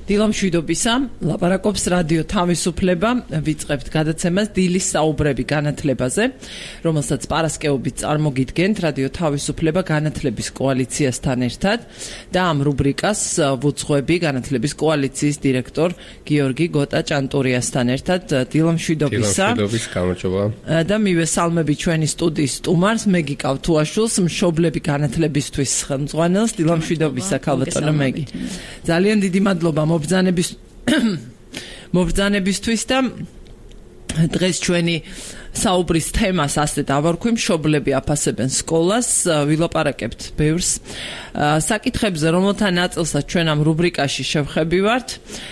დილამშვიდობისა, ლაპარაკობს რადიო თავისუფლება, ვიწყებთ გადაცემას დილის საუბრები განათლებაზე, რომელსაც პარასკევობით წარმოგიდგენთ რადიო თავისუფლება განათლების კოალიციასთან ერთად და ამ რუბრიკას ვუძღვები განათლების კოალიციის დირექტორ გიორგი გოტა-ჭანტურიასთან ერთად. დილამშვიდობისა. დილამშვიდობის, გამარჯობა. და მივესალმები ჩვენი სტუდიის სტუმარს, მეგი კავთუაშვილს, მშობლები განათლებისთვის ხელმძღვანელს. დილამშვიდობისა, ქალბატონო მეგი. ძალიან დიდი მადლობა მობრძანებისთვის და დღეს ჩვენი საუბრის თემას ასე დავარქვი, მშობლები აფასებენ სკოლას, ვილაპარაკებთ ბევრს საკითხებზე, რომელთა ნაწილსაც ჩვენ ამ რუბრიკაში შევხებივართ.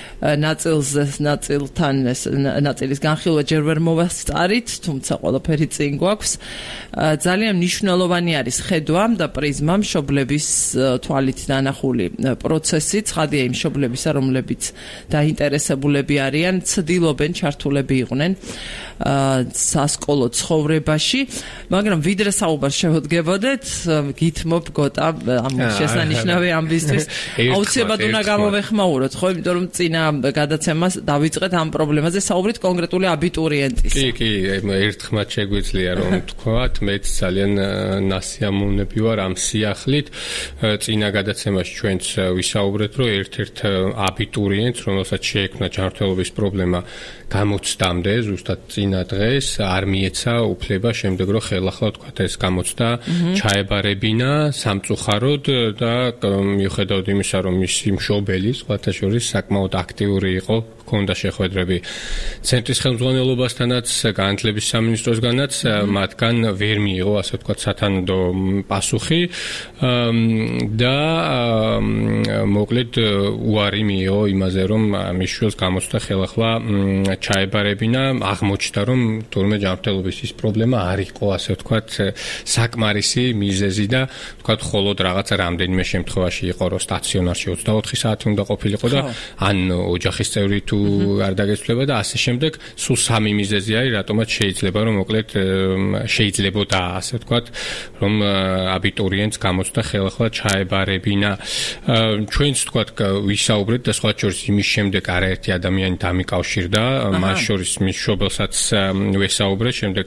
ნაწილის განხილვა ჯერ ვერ მოვასწარით, თუმცა ყველაფერი წინ გვაქვს. ძალიან მნიშვნელოვანი არის ხედვა და პრიზმა მშობლების თვალით დანახული პროცესი, ცხადია იმ მშობლებისა, რომლებიც დაინტერესებულები არიან, ცდილობენ ჩართულები იყვნენ სასკოლო ცხოვრებაში, მაგრამ ვიდრე საუბარს შევდგებოდეთ, გითმობ გოტა ამ შესანიშნავი ამბისთვის აუცილებლად უნდა გამოვეხმაუროთ, ხო, იმიტომ რომ წინა გადაცემას დავიწყეთ ამ პრობლემაზე, საუბრით კონკრეტული აბიტურიენტის. კი, ერთხმად შეგვიძლია რომ თქვათ, მეც ძალიან ნასიამოვნები ვარ ამ სიახლით. წინა გადაცემაში ჩვენც ვისაუბრეთ, რომ ერთ-ერთ აბიტურიენტს, რომელსაც შეექმნა ჯანმრთელობის პრობლემა გამოცდამდე, ზუსტად წინა დღეს არ მიეცა უფლება შემდეგ რომ ხელახლა თქვათ ეს გამოცდა ჩაებარებინა სამწუხაროდ და მიუხედავად იმისა, რომ მისი მშობელი სხვათა შორის საკმაოდ აქტიური იყო, ჰქონდა შეხვედრები ცენტრის ხელმძღვანელობასთანაც, განათლების სამინისტროსგანაც, მათგან ვერ მიიღო, ასე ვთქვათ, სათანადო პასუხი და მოკლედ უარი მიიღო იმაზე, რომ მის შვილს გამოცდა ხელახლა ჩაებარებინა, აღმოჩნდა, რომ თურმე ჯანმრთელობის ის პრობლემა არ იყო, ასე ვთქვათ, საკმარისი მიზეზი და ვთქვათ, მხოლოდ რაღაცა რამდენიმე შემთხვევაში იყო, რომ სტაციონარში 24 საათი უნდა ყოფილიყო და ან ოჯახის წევრი თუ არ დაგეცვლება და ასე შემდეგ, სულ სამი მიზეზი არის, რატომაც შეიძლება, რომ მოკლედ შეიძლებოდა, ასე ვთქვათ, რომ აბიტურიენტს გამოცდა ხელახლა ჩაებარებინა. ჩვენც ვთქვათ, ვისაუბრეთ და სხვა შორის იმის შემდეგ არაერთი ადამიანი დამიკავშირდა, მას შორის მის მშობელსაც ვესაუბრეთ, შემდეგ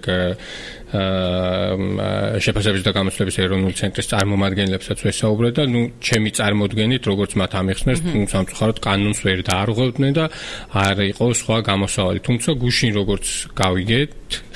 შეფასების და გამოცდების ეროვნული ცენტრის წარმომადგენლებსაც ვესაუბრეთ და ჩემი წარმოდგენით, როგორც მათ ამიხსნეს, სამწუხაროდ კანონს ვერ დაარღვევდნენ და არ იყო სხვა გამოსავალი. თუმცა გუშინ როგორც გავიგეთ,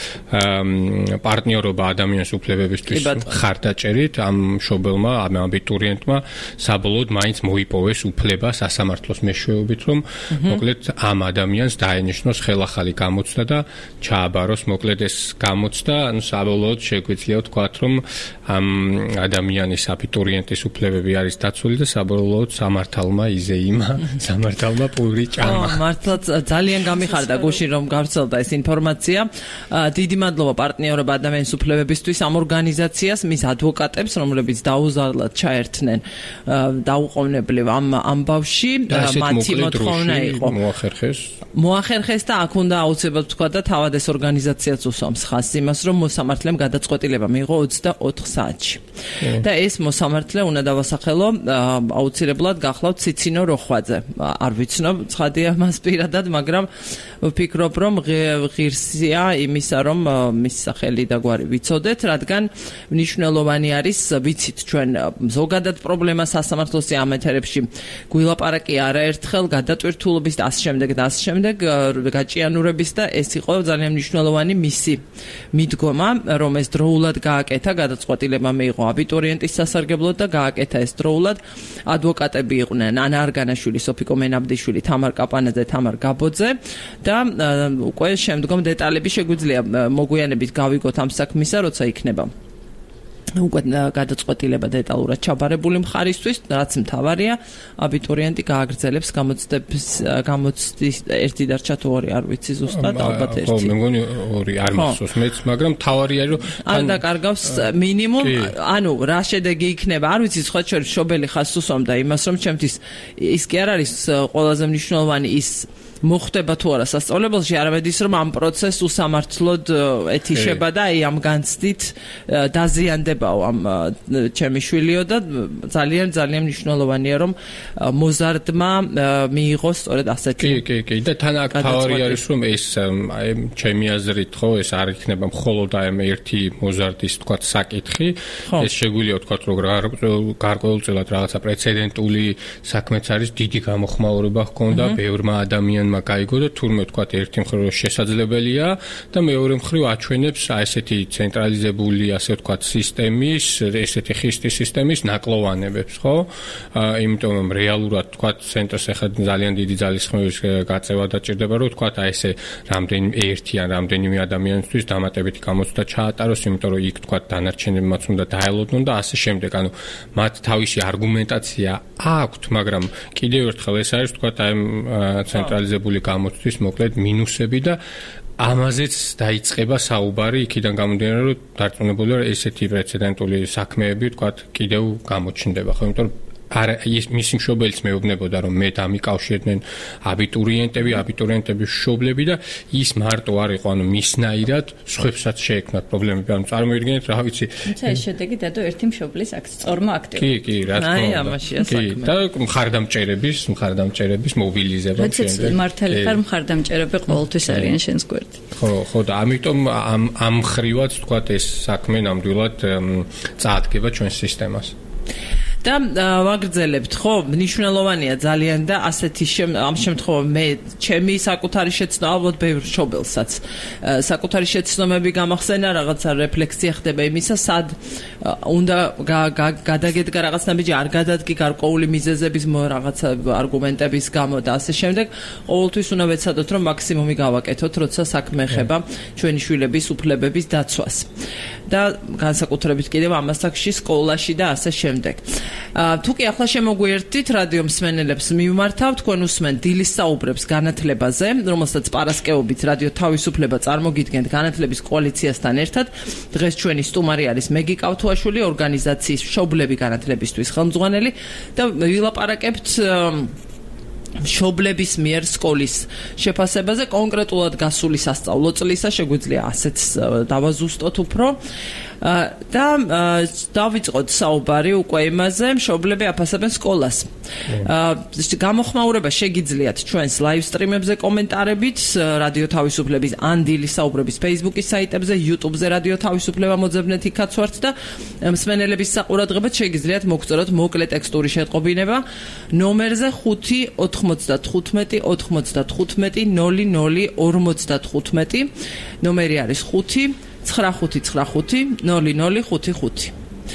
პარტნიორობა ადამიანის უფლებებისთვის ხარდაჭერით ამ მშობელმა, ამ აბიტურიენტმა საბოლოოდ მაინც მოიპოვეს უფლება სასამართლოს მეშვეობით, რომ მოკლედ ამ ადამიანს დაენიშნოს ხელახალი გამოცდა და ჩააბაროს მოკლედ ეს გამოცდა. საბოლოოდ შეგვიძლია ვთქვათ, რომ ამ ადამიანის აბიტურიენტის უფლებები არის დაცული და საბოლოოდ სამართალმა იზეიმა, სამართალმა პური ჭამა. მართლაც ძალიან გამიხარდა გუშინ რომ გავრცელდა ეს ინფორმაცია. დიდი მადლობა პარტნიორობა ადამიანის უფლებებისთვის ამ ორგანიზაციას, მის ადვოკატებს, რომლებიც დაუზარლად ჩაერთნენ დაუყოვნებლივ ამ ამბავში, მათი მოთხოვნა იყო მოახერხეს და აქ უნდა აუცილებლად ვთქვა და თავად ეს ორგანიზაციაც უსვამს ხაზს იმას, რომ მოსამართლემ გადაწყვეტილება მიიღო 24 საათში. და ეს მოსამართლე უნდა დავასახელო აუცილებლად გახლავთ ციცინო როხვაძე. არ ვიცნობ ცხადია მას პირადად, მაგრამ ვფიქრობ, რომ ღირსია იმისა, რომ მის სახელი და გვარი ვიცოდეთ, რადგან მნიშვნელოვანი არის, ვიცით ჩვენ ზოგადად პრობლემა სასამართლოსი ამ ეთერებში გვილაპარაკი არაერთხელ გადატვირთულობის და ასე შემდეგ და ასე შემდეგ გაჭიანურების და ეს იყო ძალიან მნიშვნელოვანი მისი მიდგომა, რომ ეს დროულად გააკეთა, გადაწყვეტილება მიიღო აბიტურიენტის სასარგებლოდ და გააკეთა ეს დროულად. ადვოკატები იყვნენ ანა არგანაშვილი, სოფიკო მენაბდიშვილი, თამარ კაპანაძე, თამარ გაბოძე და უკვე შემდგომ დეტალები შეგვიძლია მოგვიანებით გავიგოთ ამ საქმისა, როცა იქნება უკვე გადაწყვეტილება დეტალურად ჩაბარებული მხარისთვის, რაც მთავარია, აბიტურიენტი გააგრძელებს გამოცდის ერთი დარჩა თუ ორი, არ ვიცი ზუსტად, ალბათ ერთი. ხო, მე მგონი ორი არ მახსოვს მეც, მაგრამ მთავარი არის, რომ არ დაკარგავს მინიმუმ, ანუ რა შედეგი იქნება, არ ვიცი, სხვა შორის მშობელი ხაზს უსვამდა იმას, რომ ჩემთვის ის კი არ არის ყველაზე მნიშვნელოვანი ის მოხდება თუ არა სასწავლებელში, არამედ ის რომ ამ პროცესს უსამართლოდ ეთიშება და აი ამ განცდით დაზიანდებაო ამ ჩემი შვილიო და ძალიან ძალიან მნიშვნელოვანია რომ მოზარდმა მიიღოს სწორედ ასეთი. კი და თან აქ თავი არის რომ ეს აი ჩემი აზრით ხო ეს არ იქნება მხოლოდ აი ერთი მოზარდის თქვა საკითხი, ეს შეგვიძლია თქვა რომ გარკვეულწილად რაღაცა პრეცედენტული საქმეც არის, დიდი გამოხმაურება ჰქონდა ბევრმა ადამიანმა გაიგო და თურმე თქვა ერთი მხრივ შესაძლებელია და მეორე მხრივ აჩვენებს აი ესეთი ცენტრალიზებული ასე ვთქვა სისტემის, ესეთი ხისტი სისტემის ნაკლოვანებებს, ხო? იმიტომ რომ რეალურად თქვა ცენტრს ახლა ძალიან დიდი ძალისხმევის გაწევა დაჭირდება, რომ თქვა აი ესე რამდენიმე ადამიანისთვის დამატებითი გამოცდა ჩაატაროს, იმიტომ რომ იქ თქვა დანარჩენებმაც უნდა დაელოდონ და ასე შემდეგ. ანუ მათ თავისი არგუმენტაცია აქვთ, მაგრამ კიდევ ერთხელ ეს არის თქვა აი ცენტრალიზებული გამოცდის მოკლედ მინუსები და ამაზეც დაიწყება საუბარი იქიდან გამომდინარე რომ დარწმუნებულია რომ ესეთი პრეცედენტული საქმეები თქვა კიდევ გამოჩნდება ხო იმიტომ რომ არა ის მისი მშობელიც მეუბნებოდა რომ მე დამიკავშირდნენ აბიტურიენტების მშობლები და ის მარტო არ იყო ანუ მისნაირად სხვებსაც შეექმნათ პრობლემები ანუ წარმოიდგინეთ რა ვიცი თუმცა ეს შედეგი დადო ერთი მშობლის სწორმა აქტივობამ კი რა თქმა უნდა ამაშია საქმე და მხარდამჭერების მობილიზება შემდეგ მართალი ხარ მხარდამჭერები ყოველთვის არიან შენს გვერდით ხო და ამიტომ ამ ხრივაც თქვა ეს საქმე ნამდვილად წაადგება ჩვენს სისტემას და ვაგრძელებთ ხო მნიშვნელოვანია ძალიან და ასეთი ამ შემთხვევაში მე ჩემი საკუთარი შეცდომა ალბათ ბევრ მშობელსაც საკუთარი შეცდომები გამახსენა რაღაცა რეფლექსია ხდება იმისა სად უნდა გადაგედგა რაღაცნაირად არ გადადგი გარკვეული მიზეზების რაღაცა არგუმენტების გამო და ასე შემდეგ ყოველთვის უნდა ვეცადოთ რომ მაქსიმუმი გავაკეთოთ როცა საქმე ეხება ჩვენი შვილების უფლებების დაცვას და განსაკუთრებით კიდევ ამასაკში სკოლაში და ასე შემდეგ თუ კი ახლა შემოგვიერთდით რადიო მსმენელებს მივმართავ თქვენ უსმენთ დილის საუბრებს განათლებაზე რომელსაც პარასკევობით რადიო თავისუფლება წარმოგიდგენთ განათლების კოალიციასთან ერთად დღეს ჩვენი სტუმარი არის მეგი კავთუაშვილი ორგანიზაციის მშობლები განათლებისთვის ხელმძღვანელი და ვილაპარაკებთ მშობლების მიერ სკოლის შეფასებაზე კონკრეტულად გასული სასწავლო წლისა შეგვიძლია ასეც დავაზუსტოთ უფრო და დავიწყოთ საუბარი უკვე იმაზე მშობლები აფასებენ სკოლას გამოხმაურება შეგიძლიათ ჩვენს ლაივ სტრიმებზე კომენტარებით რადიო თავისუფლების ან დილის საუბრების Facebook-ის საიტებზე YouTube-ზე რადიო თავისუფლება მოძებნეთ იქაც ვართ და მსმენელების საყურადღებად შეგიძლიათ მოგწეროთ მოკლე ტექსტური შეტყობინება ნომერზე 595 95 00 ნომერი არის 5 95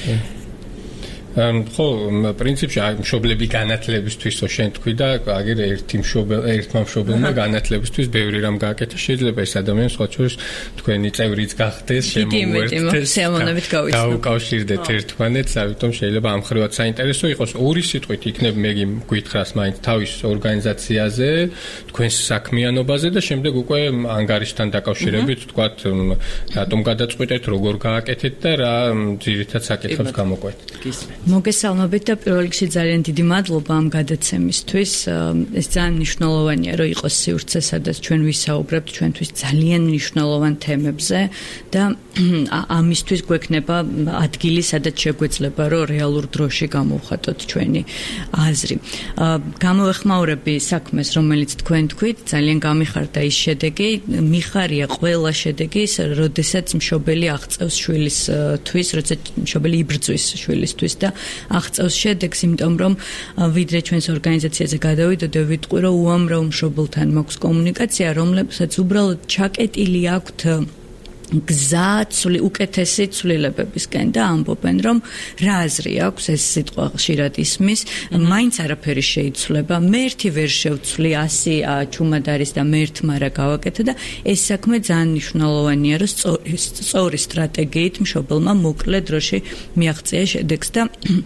ხო, პრინციპში მშობლები განათლებისთვის შენ თქვი და აგერ ერთმა მშობელმა განათლებისთვის ბევრი რამ გააკეთა შეიძლება ეს ადამიანი სხვა შორის თქვენი წევრიც გახდეს შემოუერთდეთ გაუკავშირდეთ ერთმანეთს ამიტომ შეიძლება ამ ხრივად საინტერესო იყოს ორი სიტყვით იქნებ მეგი გითხრას მაინც თავის ორგანიზაციაზე თქვენს საქმიანობაზე და შემდეგ უკვე ანგარიშთან დაკავშირებით თქვათ რატომ გადაწყვეტეთ როგორ გააკეთეთ და რა ძირითად საკითხებს გამოყვეთ მოგესალმებით და პირველ რიგში ძალიან დიდი მადლობა ამ გადაცემისთვის. ეს ძალიან მნიშვნელოვანია, რომ იყოს სივრცე, სადაც ჩვენ ვისაუბრებთ ჩვენთვის ძალიან მნიშვნელოვან თემებზე და ამისთვის გვექნება ადგილი, სადაც შეგვეძლება, რომ რეალურ დროში გამოვხატოთ ჩვენი აზრი. გამოვეხმაურები საქმეს, რომელიც თქვენ თქვით, ძალიან გამიხარდა ის შედეგი, მიხარია ყველა შედეგი, როდესაც მშობელი აღწევს შვილისთვის, როცა მშობელი იბრძვის შვილისთვის და აღწევს შედეგს, იმიტომ რომ ვიდრე ჩვენს ორგანიზაციაზე გადავიდოდე, ვიტყვი, რომ უამრავ მშობელთან მაქვს კომუნიკაცია, რომლებსაც უბრალოდ ჩაკეტილი აქვთ გზა უკეთესი ცვლილებებისკენ და ამბობენ, რომ რა აზრი აქვს ეს სიტყვა ხშირად ისმის, მაინც არაფერი შეიცვლება, მე ერთი ვერ შევცვლი 100 ჩუმად არის და მე ერთმა რა გავაკეთე და ეს საქმე ძალიან მნიშვნელოვანია, რომ სწორი სტრატეგიით მშობელმა მოკლე დროში მიაღწია შედეგს და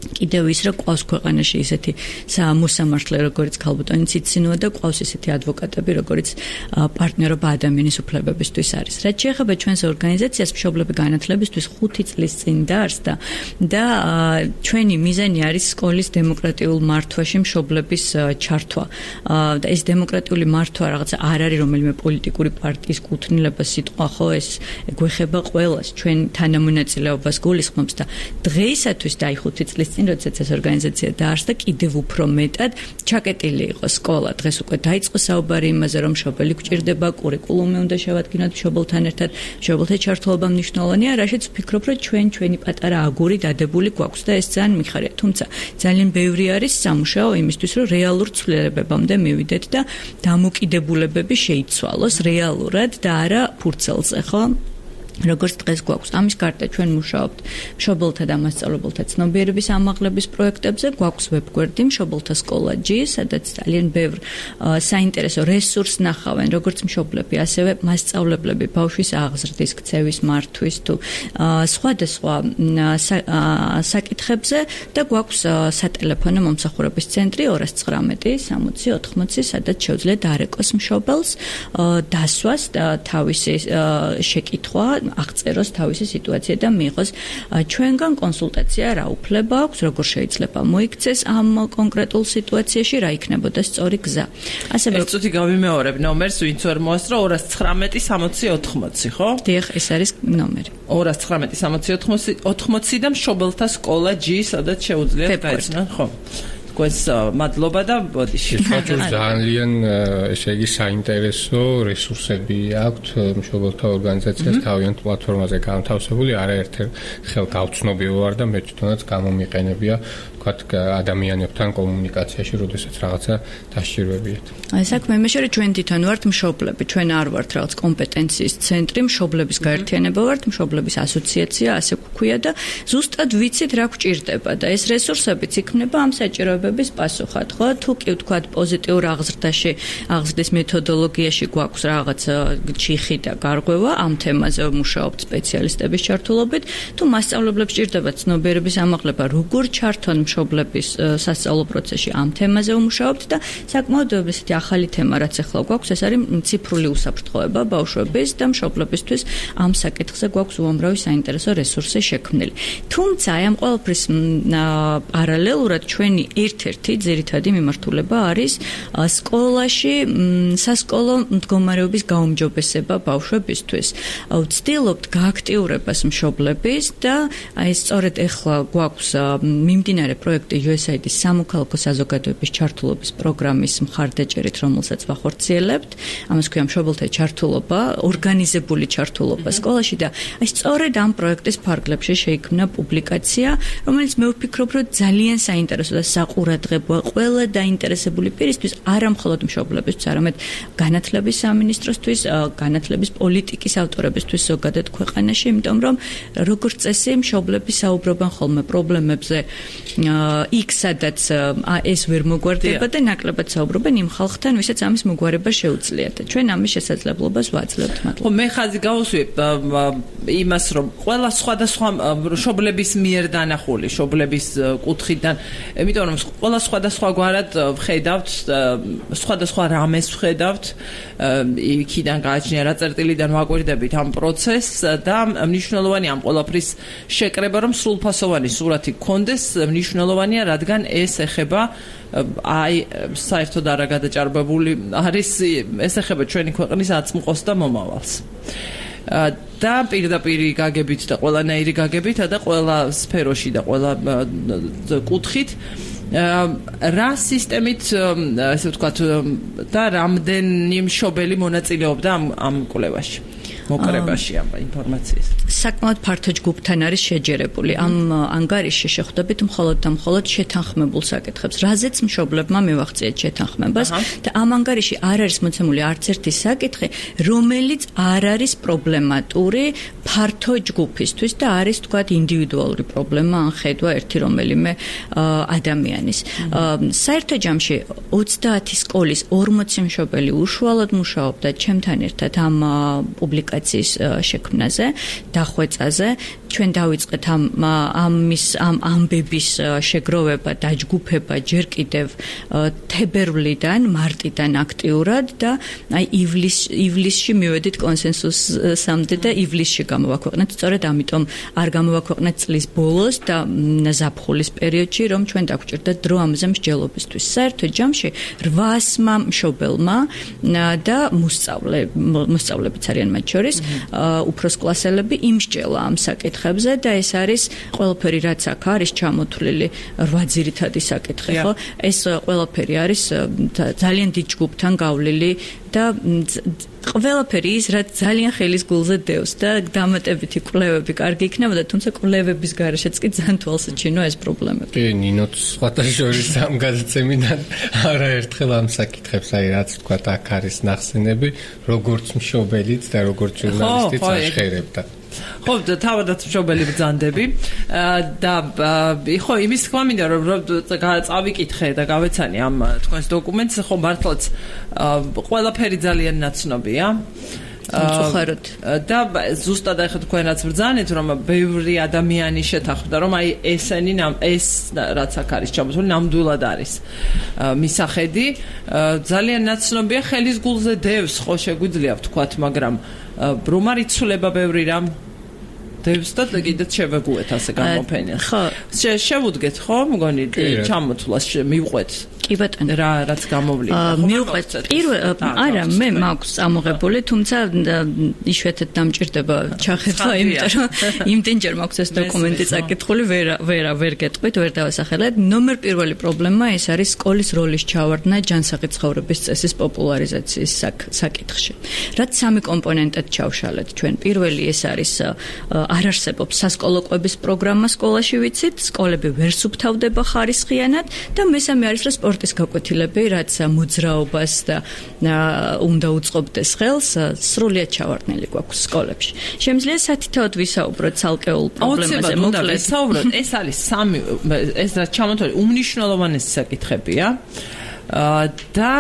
კიდევ ის რომ ყავს ქვეყანაში ისეთი მოსამართლე როგორც ქალბატონი ციცინოა და ყავს ისეთი ადვოკატები როგორც პარტნიორობა ადამიანის უფლებებისთვის არის. რაც შეეხება ჩვენს ორგანიზაციას მშობლები განათლებისთვის 5 წლის წინ დაარსდა და ჩვენი მიზანი არის სკოლის დემოკრატიულ მართვაში მშობლების ჩართვა. და ეს დემოკრატიული მართვა რაღაცა არ არის რომელიმე პოლიტიკური პარტიის კუთვნილება სიტყვა, ხო, ეს გვეხება ყველას, ჩვენ თანამონაწილეობას გულისხმობს და დღეისათვის და 5 წლის წინ როდესაც ეს ორგანიზაცია დაარსდა, კიდევ უფრო მეტად ჩაკეტილი იყო სკოლა. დღეს უკვე დაიწყო საუბარი იმაზე, რომ მშობელი გვჭირდება, კურიკულუმი უნდა შევადგინოთ მშობელთან ერთად, მშობელთა ჩართულობა მნიშვნელოვანია, რაშიც ვფიქრობ, რომ ჩვენი პატარა აგური დადებული გვაქვს და ეს ძალიან მიხარია. თუმცა ძალიან ბევრი არის სამუშაო იმისთვის, რომ რეალურ ცვლილებებამდე მივიდეთ და დამოკიდებულებები შეიცვალოს რეალურად და არა ფურცელზე, ხო? როგორც დღეს გვაქვს. ამის გარდა ჩვენ მუშაობთ მშობელთა და მასწავლებელთა ცნობიერების ამაღლების პროექტებზე, გვაქვს ვებგვერდი მშობელთა სკოლა G, სადაც ძალიან ბევრ საინტერესო რესურსს ნახავენ, როგორც მშობლები, ასევე მასწავლებლები ბავშვის აღზრდის, ქცევის მართვის თუ სხვადასხვა საკითხებზე და გვაქვს სატელეფონო მომსახურების ცენტრი 219 60 80, სადაც შეუძლიათ დარეკოს მშობელს დასვას და თავისი შეკითხვა აღწეროს თავისი სიტუაცია და მიიღოს ჩვენგან კონსულტაცია, რა უფლება აქვს, როგორ შეიძლება მოიქცეს ამ კონკრეტულ სიტუაციაში, რა იქნებოდა სწორი გზა. ასევე ეს წუთი გავიმეორებ ნომერს, ვინც ვერ მოასწრო 219 60 80, ხო? დიახ, ეს არის ნომერი. 219 60 80 და მშობელთა სკოლა G, სადაც შეუძლიათ გაიცნონ, ხო? გვეს მადლობა და ბოდიში. ჩვენს ძალიან ესე იგი საინტერესო რესურსები აქვთ მშობელთა ორგანიზაციას თავიანთ პლატფორმაზე განთავსებული, არაერთხელ ხელ გავცნობი ვარ და მე თვითონაც გამომიყენებია ვთქვათ ადამიანებთან კომუნიკაციაში, როდესაც რაღაცა დასჭირვებიათ. საქმე იმაშია, რომ ჩვენ თვითონ ვართ მშობლები, ჩვენ არ ვართ რაღაც კომპეტენციის ცენტრი, მშობლების გაერთიანება ვართ, მშობლების ასოციაცია, ასე გვქვია და ზუსტად ვიცით რა გვჭირდება და ეს რესურსებიც იქმნება ამ საჭიროებების პასუხად, ხო? თუ კი ვთქვათ პოზიტიურ აღზრდაში, აღზრდის მეთოდოლოგიაში გვაქვს რაღაც ჩიხი და გარღვევა, ამ თემაზე ვმუშაობთ სპეციალისტების ჩართულობით, თუ მასწავლებლებს ჭირდებათ ცნობიერების ამაღლება, როგორ ჩართონ მშობლების სასწავლო პროცესში, ამ თემაზე ვმუშაობთ და საკმაოდ ესეთი ახალი თემა, რაც ახლა გვაქვს, ეს არის ციფრული უსაფრთხოება ბავშვების და მშობლებისთვის. ამ საკითხზე გვაქვს უამრავი საინტერესო რესურსი შექმნილი. თუმცა აი ამ ყველაფრის პარალელურად ჩვენი ერთ-ერთი ძირითადი მიმართულება არის სკოლაში სასკოლო მდგომარეობის გაუმჯობესება ბავშვებისთვის. ვცდილობთ გააქტიურებას მშობლების და აი სწორედ ახლა გვაქვს მიმდინარე პროექტი USAID-ის სამოქალაქო საზოგადოების ჩართულობის პროგრამის მხარდაჭერით, რომელსაც ვახორციელებთ. ამას ქვია მშობელთა ჩართულობა, ორგანიზებული ჩართულობა სკოლაში და აი სწორედ ამ პროექტის ფარგლებში შეიქმნა პუბლიკაცია, რომელიც მე ვფიქრობ, რომ ძალიან საინტერესო და საყურადღებოა ყველა დაინტერესებული პირისთვის, არა მხოლოდ მშობლებისთვის, არამედ განათლების სამინისტროსთვის, განათლების პოლიტიკის ავტორებისთვის ზოგადად ქვეყანაში, იმიტომ რომ როგორც წესი მშობლები საუბრობენ ხოლმე პრობლემებზე იქ სადაც ეს ვერ მოგვარდება და ნაკლებად საუბრობენ იმ ხალხთან, ვისაც ამის მოგვარება შეუძლიათ. ჩვენ ამის შესაძლებლობას ვაძლევთ. ხო, მე ხაზი გავუსვი იმას, რომ ყველა სხვადასხვა მშობლების მიერ დანახული, მშობლების კუთხიდან, იმიტომ რომ ყველა სხვადასხვაგვარად ვხედავთ, სხვადასხვა რამეს ვხედავთ, იქიდან გააჩნია რა წერტილიდან ვაკვირდებით ამ პროცესს და მნიშვნელოვანია ამ ყველაფრის შეკრება, რომ სრულფასოვანი სურათი გქონდეს, მნიშვნელოვანია, რადგან ეს ეხება აი საერთოდ არა გადაჭარბებული არის, ეს ეხება ჩვენი ქვეყნის აწმყოს და მომავალს. და პირდაპირ გაგებით და ყველანაირი გაგებით და ყველა სფეროში და ყველა კუთხით რა სისტემით, ასე ვთქვათ, და რამდენი მშობელი მონაწილეობდა ამ კვლევაში? მოკრებაში ამ ინფორმაციის. საკმაოდ ფართო ჯგუფთან არის შეჯერებული. ამ ანგარიშში შეხვდებით მხოლოდ და მხოლოდ შეთანხმებულ საკითხებს, რაზეც მშობლებმა მივახციეთ შეთანხმებას და ამ ანგარიში არ არის მოცემული არც ერთი საკითხი, რომელიც არ არის პრობლემატური ფართო ჯგუფისთვის და არის თქვათ ინდივიდუალური პრობლემა ან ხედვა ერთი რომელიმე ადამიანის. საერთო ჯამში 30 სკოლის 40 მშობელი უშუალოდ მუშაობდა ჩემთან ერთად ამ პუბლიკაციაზე კომუნიკაციის შექმნაზე, დახვეწაზე. ჩვენ დავიწყეთ ამ ამბების შეგროვება, დაჯგუფება ჯერ კიდევ თებერვლიდან, მარტიდან აქტიურად და აი ივლისში მივედით კონსენსუსამდე და ივლისში გამოვაქვეყნეთ. სწორედ ამიტომ არ გამოვაქვეყნეთ წლის ბოლოს და ზაფხულის პერიოდში, რომ ჩვენ დაგვჭირდა დრო ამაზე მსჯელობისთვის. საერთო ჯამში 800-მა მშობელმა და მოსწავლებიც არიან მათ შორის, უფროს კლასელები იმსჯელა ამ საკითხებზე და ეს არის ყველაფერი რაც აქ არის ჩამოთვლილი 8 ძირითადი საკითხი, ხო? ეს ყველაფერი არის ძალიან დიდ ჯგუფთან გავლილი და ყველაფერი ის რაც ძალიან ხელის გულზე დევს და დამატებითი კვლევები კარგი იქნებოდა, თუმცა კვლევების გარეშეც კი ძალიან თვალსაჩინო ეს პრობლემები. კი, ნინოც სხვათა შორის ამ გადაცემიდან არაერთხელ ამ საკითხებს, აი რაც თქვა აქ არის ნახსენები, როგორც მშობელიც და როგორც ჟურნალისტიც აღხერებდა. ხო, თავადაც მშობელი ბრძანდები და ხო იმის თქმა მინდა რომ წავიკითხე და გავეცანი ამ თქვენს დოკუმენტს, ხო მართლაც ყველაფერი ძალიან ნაცნობია. მწუხაროდ და ზუსტად ახლა თქვენ რაც ბრძანეთ რომ ბევრი ადამიანი შეთანხმდა რომ აი ეს რაც აქ არის ჩამოთვლილი ნამდვილად არის მისახედი ძალიან ნაცნობია ხელის გულზე დევს ხო შეგვიძლია ვთქვათ მაგრამ რომ არ იცვლება ბევრი რამ დევს და კიდეც შევეგუეთ ასე გამოფენილ ხო შევუდგეთ ხო მგონი ჩამოთვლას მივყვეთ კი ბატონო რაც გამოვლინდა მივყვეთ არა მე მაქვს ამოღებული თუმცა იშვიათად დამჭირდება ჩახედვა იმიტომ რომ იმდენჯერ მაქვს ეს დოკუმენტი წაკითხული ვერ გეტყვით ვერ დავასახელებ ნომერ პირველი პრობლემა ეს არის სკოლის როლის ჩავარდნა ჯანსაღი ცხოვრების წესის პოპულარიზაციის საკითხში რაც სამი კომპონენტად ჩავშალეთ ჩვენ პირველი ეს არის არ არსებობს სასკოლო კვების პროგრამა სკოლაში ვიცით სკოლები ვერ სუფთავდება ხარისხიანად და მესამე არის რომ სპორტის გაკვეთილები რაც მოძრაობას და უნდა უწყობდეს ხელს სრულიად ჩავარდნილი გვაქვს სკოლებში შემიძლია სათითაოდ ვისაუბროთ ცალკეულ პრობლემაზე მოკლედ ვისაუბროთ ეს არის სამი ეს რაც ჩამოთვლილი უმნიშვნელოვანესი საკითხებია და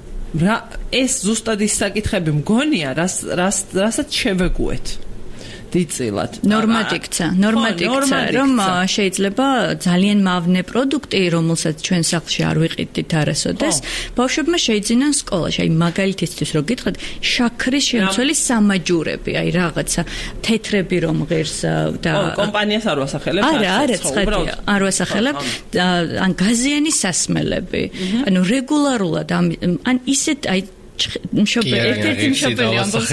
ეს ზუსტად ის საკითხები მგონია რასაც შევეგუეთ დიწილად. ნორმად იქცა, რომ შეიძლება ძალიან მავნე პროდუქტი, რომელსაც ჩვენ სახლში არ ვიყიდით არასოდეს, ბავშვებმა შეიძინან სკოლაში. აი მაგალითისთვის რო გითხრათ, შაქრის შემცველი სამაჯურები, აი რაღაცა თეთრები რომ ღირს და კომპანიას არ ვასახელებ. არა, ცხადია, არ ვასახელებ. ან გაზიანი სასმელები. ანუ რეგულარულად ან ისეთ აი ერთ-ერთი მშობელი ამბობს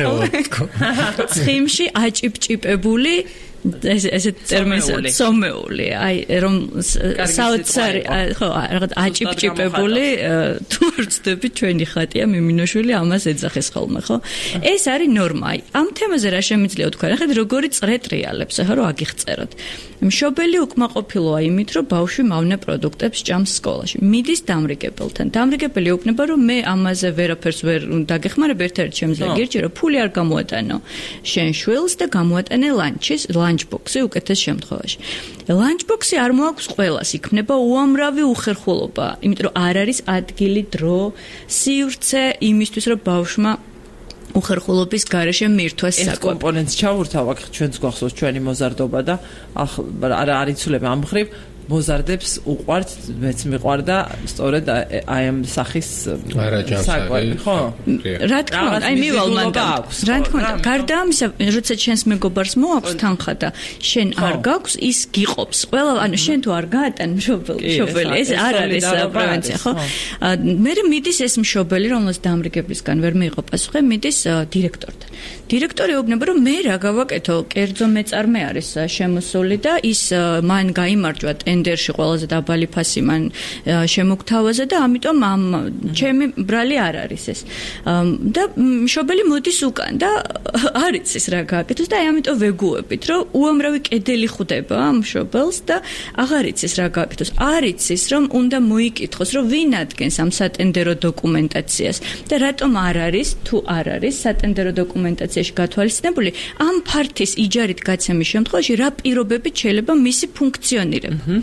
ცხიმში აჭიპჭიპებული ესეთ ტერმინს სომეული აი რომ საოცარი ხო რაღაც აჭიპჭიპებული თურცდები ჩვენი ხატია მიმინოშვილი ამას ეძახეს ხოლმე ხო ეს არის ნორმა აი ამ თემაზე რა შემიძლია თქვა ნახეთ როგორი წრეტრიალებს ახლა რომ აგიხწეროთ მშობელი უკმაყოფილოა იმით რომ ბავშვი მავნე პროდუქტებს ჭამს სკოლაში მიდის დამრიგებელთან დამრიგებელი უკნება რომ მე ამაზე ვერაფერს ვერ დაგეხმარებ ერთ-ერთი შემიძლია გირჩი რომ ფული არ გამოატანო შენ შვილს და გამოატანე ლანჩბოქსი უკეთეს შემთხვევაში. ლანჩბოქსი არ მოაქვს ყველას, იქნება უამრავი უხერხულობა, იმიტომ რომ არ არის ადგილი, დრო, სივრცე იმისთვის, რომ ბავშვმა უხერხულობის გარეშე მირთვას საკვები. ეს კომპონენტს ჩავურთავ, აქ ჩვენს გვახსოვს ჩვენი მოზარდობა და არ იცვლება ამ მხრივ მოზარდებს უყვართ, მეც მიყვარდა სწორედ აი ამ სახის საკვები, ხო? რა თქმა უნდა, აი მივალ მანდამ. რა თქმა უნდა, გარდა ამისა, როცა შენს მეგობარს მოაქვს თანხა და შენ არ გაქვს, ის გიყობს. ყველა, ანუ შენ თუ არ გაატან მშობელი, ეს არ არის პრევენცია, ხო? მე მიდის ეს მშობელი, რომელსაც დამრიგებლისგან ვერ მიიღო პასუხი, მიდის დირექტორთან. დირექტორი უბნება, რომ მე რა გავაკეთო, კერძო მეწარმე არის შემოსული და ის მან გაიმარჯვა ტენდერში ყველაზე დაბალი ფასი მან შემოგთავაზა და ამიტომ ამ ჩემი ბრალი არ არის ეს. და მშობელი მოდის უკან და არ იცის რა გააკეთოს და აი ამიტომ ვეგუებით, რომ უამრავი კედელი ხვდება მშობელს და აღარ იცის რა გააკეთოს. არ იცის, რომ უნდა მოიკითხოს, რომ ვინ ადგენს ამ სატენდერო დოკუმენტაციას და რატომ არ არის, თუ არ არის სატენდერო დოკუმენტაციაში გათვალისწინებული ამ ფართის იჯარით გაცემის შემთხვევაში რა პირობებით შეიძლება მისი ფუნქციონირება.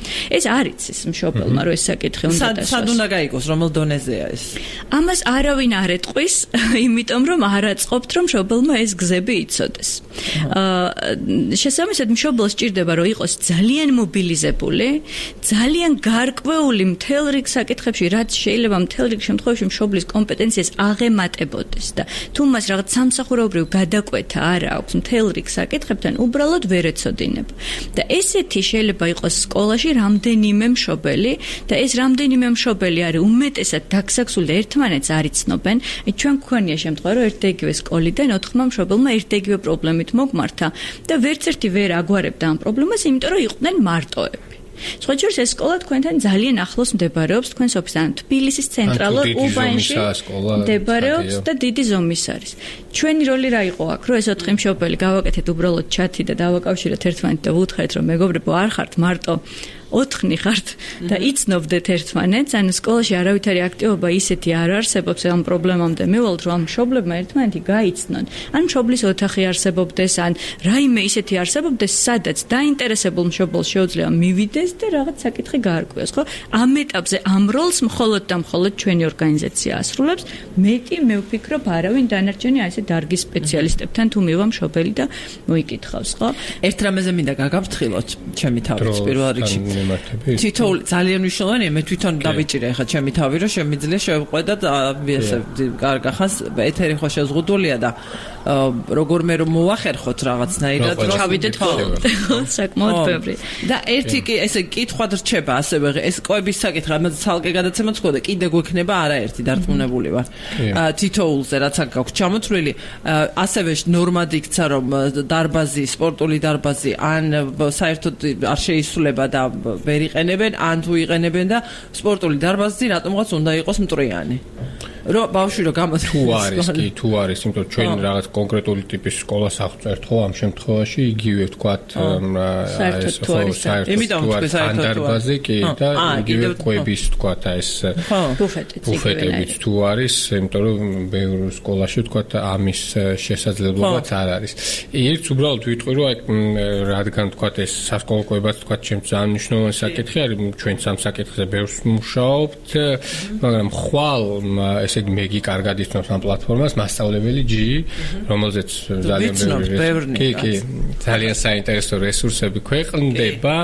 ეს არ იცის მშობელმა, რომ ეს საკითხი უნდა დასვას. სად უნდა გაიგოს, რომელ დონეზეა ეს? ამას არავინ არ ეტყვის, იმიტომ რომ არ აწყობთ, რომ მშობელმა ეს გზები იცოდეს. შესაბამისად, მშობელს სჭირდება, რომ იყოს ძალიან მობილიზებული, ძალიან გარკვეული მთელ რიგ საკითხებში, რაც შეიძლება მთელ რიგ შემთხვევებში მშობლის კომპეტენციას აღემატებოდეს და თუ მას რაღაც სამსახურებრივ გადაკვეთა არ აქვს მთელ რიგ საკითხებთან, უბრალოდ ვერ ეცოდინება. და ესეთი შეიძლება იყოს სკოლაში რამდენიმე მშობელი და ეს რამდენიმე მშობელი არის უმეტესად დაგსაქსული და ერთმანეთს არ იცნობენ. ჩვენ გვქონია შემთხვევა, რომ ერთ-იგივე სკოლიდან 4 მშობელმა ერთ-იგივე პრობლემით მოგმართა და ვერც ერთი ვერ აგვარებდა ამ პრობლემას, იმიტომ რომ იყვნენ მარტოები. სხვა შორის ეს სკოლა თქვენთან ძალიან ახლოს მდებარეობს, თქვენს ოფისთან, თბილისის ცენტრალურ უბანში მდებარეობს და დიდი ზომის არის. ჩვენი როლი რა იყო აქ, რომ ეს 4 მშობელი გავაკეთეთ უბრალოდ ჩათი და დავაკავშირეთ ერთმანეთს და ვუთხრეთ, რომ მეგობრებო, არ ხართ მარტო 4 ხართ და იცნობდეთ ერთმანეთს, ანუ სკოლაში არავითარი აქტივობა ისეთი არ არსებობს ამ პრობლემამდე მივალთ, რომ ამ მშობლებმა ერთმანეთი გაიცნონ. ან მშობლის ოთახი არსებობდეს, ან რაიმე ისეთი არსებობდეს, სადაც დაინტერესებულ მშობელს შეუძლია მივიდეს და რაღაც საკითხი გაარკვიოს, ხო? ამ ეტაპზე ამ როლს მხოლოდ და მხოლოდ ჩვენი ორგანიზაცია ასრულებს. მეტი მე ვფიქრობ, არავინ დანარჩენი ასე დარგის სპეციალისტებთან თუ მივა მშობელი და მოიკითხავს, ხო? ერთ რამეზე მინდა გაგაფრთხილოთ, ჩემი თავის პირველ რიგში. თითოეული ძალიან მნიშვნელოვანია, მე თვითონ დავიჭირე ხა ჩემი თავი, რომ შემიძლია შევყვედათ ესე კარგახანს ეთერი ხო შეზღუდულია და როგორმე რომ მოახერხოთ რაღაცნაირად რომ ჩავიდეთ ხოლმე საკმაოდ ბევრი. და ერთი კი ესე კითხვა რჩება ასევე ეს კვების საკითხი, ამაზე ცალკე გადაცემაც ხოდა კიდე გვექნება არაერთი დარწმუნებული ვარ. თითოეულზე რაც აქ გაქვს ჩამოთვლილი, ასევე ნორმად იქცა რომ დარბაზი, სპორტული დარბაზი ან საერთოდ არ შეისრულება და ვერ იყენებენ, ან თუ იყენებენ და სპორტული დარბაზი რატომღაც უნდა იყოს მტრიანი. რომ ბავშვი რომ გამოდის თუ არის, იმიტომ ჩვენ რაღაც კონკრეტული ტიპის სკოლას აღწერთ ხო ამ შემთხვევაში, იგივე ვთქვათ საერთოდ დარბაზი კი და იგივე კვების ვთქვათ ეს ბუფეტებიც თუ არის, იმიტომ რომ ბევრ სკოლაში ვთქვათ ამის შესაძლებლობაც არ არის. ერთს უბრალოდ ვიტყვი, რომ რადგან ვთქვათ ეს სასკოლო კვებაც ვთქვათ ჩემს ძალიან მნიშვნელოვანი საკითხი არის, ჩვენ სამ საკითხზე ბევრს მუშაობთ, მაგრამ ხვალ ესე იგი მეგი კარგად იცნობს ამ პლატფორმას, მასწავლებელი G, რომელზეც ძალიან ბევრი ძალიან საინტერესო რესურსები ქვეყნდება.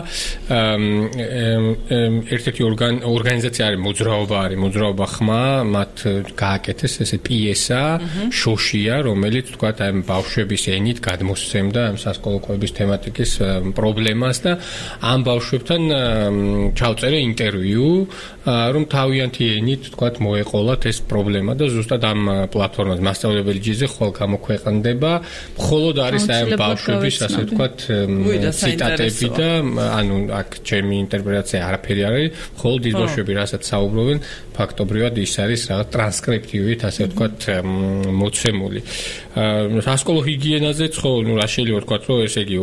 ერთ-ერთი ორგანიზაცია არის მოძრაობა ხმა, მათ გააკეთეს ესე პიესა, შოშია, რომელიც თქვათ ამ ბავშვების ენით გადმოსცემდა ამ სასკოლო კვების თემატიკის პრობლემას და ამ ბავშვებთან ჩავწერე ინტერვიუ, რომ თავიანთი ენით თქვათ მოეყოლათ ეს პრობლემა და ზუსტად ამ პლატფორმაზე მასწავლებელი G-ზე ხვალ გამოქვეყნდება. მხოლოდ არის აი ბავშვების ასე თქვათ ციტატები და ანუ აქ ჩემი ინტერპრეტაცია არაფერი არ არის, მხოლოდ ის ბავშვები რასაც საუბრობენ, ფაქტობრივად ის არის რაღაც ტრანსკრიპტივით ასე თქვათ მოცემული. სასკოლო ჰიგიენაზეც ხო, ნუ რა შეიძლება ვთქვათ, რომ ესე იგი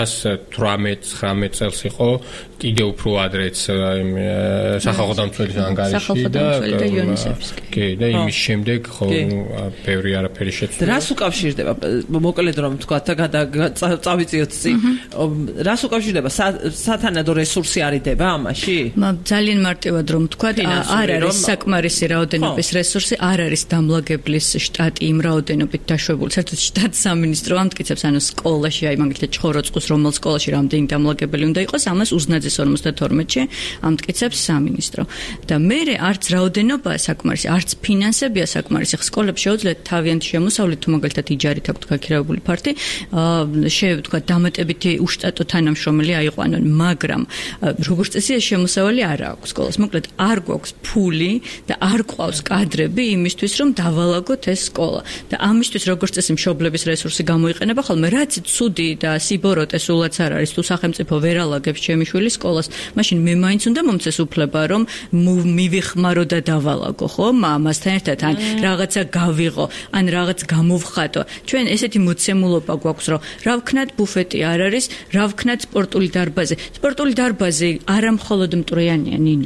2018-19 წელს იყო კიდე უფრო ადრეც სახალხო დამცველის ანგარიში და კი და იმის შემდეგ ხო ბევრი არაფერი შეცვლა. რას უკავშირდება? მოკლედ რომ ვთქვათ და წავიწიოთ წინ. რას უკავშირდება? სათანადო რესურსი არიდება ამაში? ძალიან მარტივად რომ ვთქვათ, არ არის საკმარისი რაოდენობის რესურსი, არ არის დამლაგებლის შტატი იმ რაოდენობით დაშვებული. საერთოდ შტატ სამინისტრო ამტკიცებს, ანუ სკოლაში, აი მაგალითად ჩხოროწყუს რომელ სკოლაში რამდენი დამლაგებელი უნდა იყოს, ამას უზნაძეს 52-ში ამტკიცებს სამინისტრო. და მე არც რაოდენობა საკმარისი, არც ფინანსებია საკმარისი. სკოლებს შეუძლიათ თავიანთი შემოსავლით, თუ მაგალითად იჯარით აქვთ გაქირავებული ფართი, შევთქვათ დამატებითი უშტატო თანამშრომელი აიყვანონ, მაგრამ როგორც წესი ეს შემოსავალი არ აქვს სკოლას. მოკლედ არ გვაქვს ფული და არ გვყავს კადრები იმისთვის, რომ დავალაგოთ ეს სკოლა. და ამისთვის როგორც წესი მშობლების რესურსი გამოიყენება ხოლმე, რაც ცუდი და სიბოროტე სულაც არ არის, თუ სახელმწიფო ვერ ალაგებს ჩემი შვილის სკოლას, მაშინ მე მაინც უნდა მომცეს უფლება, რომ მივიხმარო და დავალაგო, ხო? ამასთან ერთად ან რაღაცა გავიღო, ან რაღაც გამოვხატო. ჩვენ ესეთი მოცემულობა გვაქვს, რომ რა ვქნათ ბუფეტი არ არის, რა ვქნათ სპორტული დარბაზი. სპორტული დარბაზი არა მხოლოდ მტრიანია, ნინო.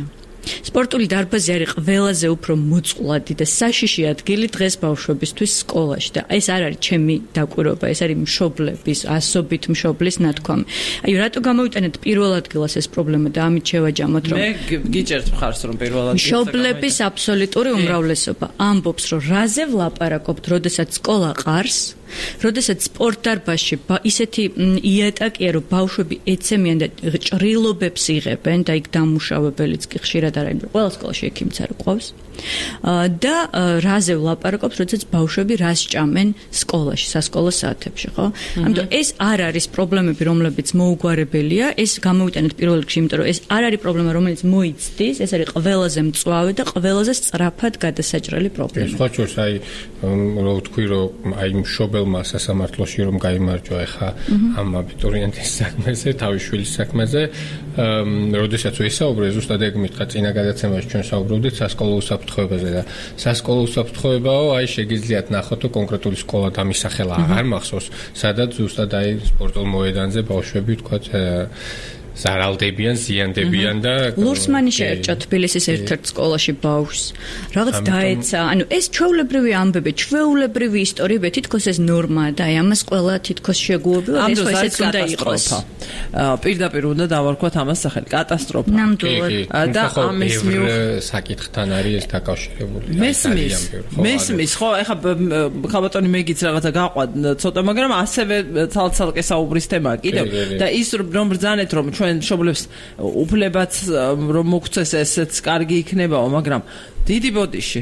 სპორტული დარბაზი არის ყველაზე უფრო მოწყვლადი და საშიში ადგილი დღეს ბავშვებისთვის სკოლაში და ეს არ არის ჩემი დაკვირვება, ეს არის მშობლების, ასობით მშობლის ნათქვამი. აი რატო გამოვიტანეთ პირველ ადგილას ეს პრობლემა და ამით შევაჯამოთ რომ მე გიჭერთ მხარს რომ პირველ ადგილას მშობლების აბსოლუტური უმრავლესობა ამბობს რომ რაზე ვლაპარაკობთ, როდესაც სკოლა ყარს, როდესაც სპორტ დარბაზში ისეთი იატაკია რომ ბავშვები ეცემიან და ჭრილობებს იღებენ და იქ დამუშავებელიც კი ხშირად არ არის, ყველა სკოლაში ექიმიც არ ყავს. და რაზე ვლაპარაკობთ, როდესაც ბავშვები რას ჭამენ სკოლაში, სასკოლო საათებში, ხო? ამიტომ ეს არ არის პრობლემები, რომლებიც მოუგვარებელია, ეს გამოვიტანეთ პირველ რიგში, იმიტომ რომ ეს არ არის პრობლემა, რომელიც მოიცდის, ეს არის ყველაზე მწვავე და ყველაზე სწრაფად გადასაჭრელი პრობლემა. სხვა შორს აი რო ვთქვი, რომ აი მშობელმა სასამართლოში რომ გაიმარჯვა ახლა ამ აბიტურიენტის საქმეზე, თავის შვილის საქმეზე, როდესაც ვისაუბრე, ზუსტად ეგ მითხრა წინა გადაცემაში ჩვენ საუბრობდით სასკოლო უსაფრთხოებაზე და სასკოლო უსაფრთხოებაო, აი შეგიძლიათ ნახოთ, რომ კონკრეტული სკოლა დამისახელა აღარ მახსოვს, სადაც ზუსტად აი სპორტულ მოედანზე ბავშვები თქვათ ზარალდებიან, ზიანდებიან და ლურსმანი შეერჭა თბილისის ერთ-ერთ სკოლაში ბავშვს. რაღაც დაეცა, ანუ ეს ჩვეულებრივი ამბები, ჩვეულებრივი ისტორიები, თითქოს ეს ნორმაა და აი ამას ყველა თითქოს შეგუებია, ეს ესეც უნდა იყოს. პირდაპირ უნდა დავარქვათ ამას სახელი, კატასტროფა. ნამდვილად. და ამის საკითხთან არის ეს დაკავშირებული. მესმის, ხო, ეხლა ხაბატონი მეგიც რაღაცა გაყვად ცოტა, მაგრამ ასევე ცალ-ცალკე საუბრის თემაა კიდევ და ის რომ ბრძანეთ რომ ჩვენ მშობლებს უფლებაც რომ მოგცეს ესეც კარგი იქნებაო, მაგრამ დიდი ბოდიში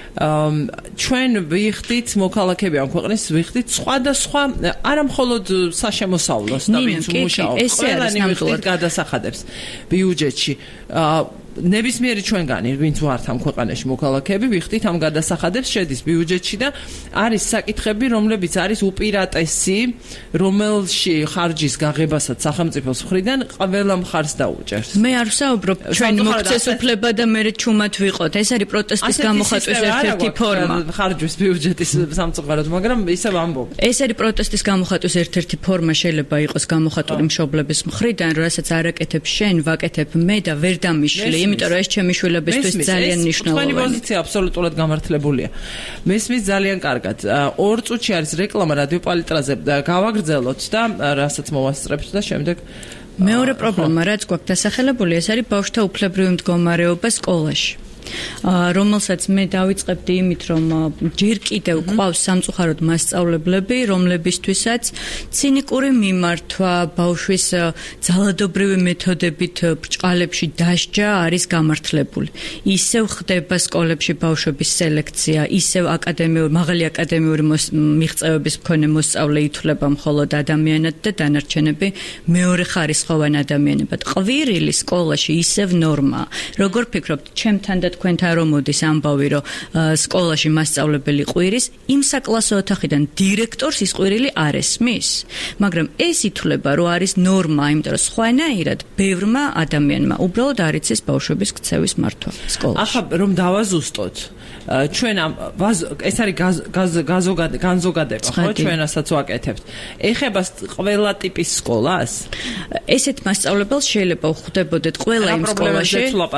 ჩვენ ვიხდით მოქალაქეები ამ ქვეყნის ვიხდით სხვადასხვა არა მხოლოდ საშემოსავლოს და ვინც უმუშაობს, ყველანი ვიხდით გადასახადებს ბიუჯეტში. ნებისმიერი ჩვენგანი, ვინც ვართ ამ ქვეყანაში მოქალაქეები, ვიხდით ამ გადასახადებს შედის ბიუჯეტში და არის საკითხები, რომლებიც არის უპირატესი, რომელში ხარჯის გაღებასაც სახელმწიფოს მხრიდან ყველა მხარს დაუჭერს. მე არ ვსაუბრობ ჩვენ მოგცეს უფლება და მე ჩუმად ვიყოთ. ეს არის პროტესტის გამოხატვის ერთ-ერთი ფორმა. ხარჯვის ბიუჯეტის სამწუხაროდ, მაგრამ ისევ ამბობ. ეს არის პროტესტის გამოხატვის ერთ-ერთი ფორმა, შეიძლება იყოს გამოხატული მშობლების მხრიდან, რასაც არაკეთებ შენ, ვაკეთებ მე და ვერ დამიშლი. იმიტომ რომ ეს ჩემი შვილებისთვის ძალიან მნიშვნელოვანია. თქვენი პოზიცია აბსოლუტურად გამართლებულია. მესმის ძალიან კარგად. 2 წუთში არის რეკლამა რადიო პალიტრაზე. გავაგრძელოთ და რასაც მოვასწრებთ და შემდეგ მეორე პრობლემა, რაც გვაქვს დასახელებული, ეს არის ბავშვთა უფლებრივი მდგომარეობა სკოლაში. რომელსაც მე დავიწყებდი იმით, რომ ჯერ კიდევ ყავს სამწუხაროდ მასწავლებლები, რომლებისთვისაც ცინიკური მიმართვა, ბავშვის ძალადობრივი მეთოდებით ბრჭყალებში დასჯა არის გამართლებული. ისევ ხდება სკოლებში ბავშვების სელექცია, ისევ მაღალი აკადემიური მიღწევების მქონე მოსწავლე ითვლება მხოლოდ ადამიანად და დანარჩენები მეორე ხარისხოვან ადამიანებად. ყვირილი სკოლაში ისევ ნორმაა. როგორ ფიქრობთ, ჩემთან და თქვენთან რომ მოდის ამბავი, რომ სკოლაში მასწავლებელი ყვირის, იმ საკლასო ოთახიდან დირექტორს ის ყვირილი არ ესმის, მაგრამ ეს ითვლება, რომ არის ნორმა, იმიტომ რომ სხვანაირად ბევრმა ადამიანმა უბრალოდ არ იცის ბავშვების ქცევის მართვა სკოლაში. ახლა რომ დავაზუსტოთ, ჩვენ ეს არის განზოგადება, ხო, ჩვენასაც ვაკეთებთ. ეხება ყველა ტიპის სკოლას? ესეთ მასწავლებელს შეიძლება ხვდებოდეთ ყველა იმ სკოლაში.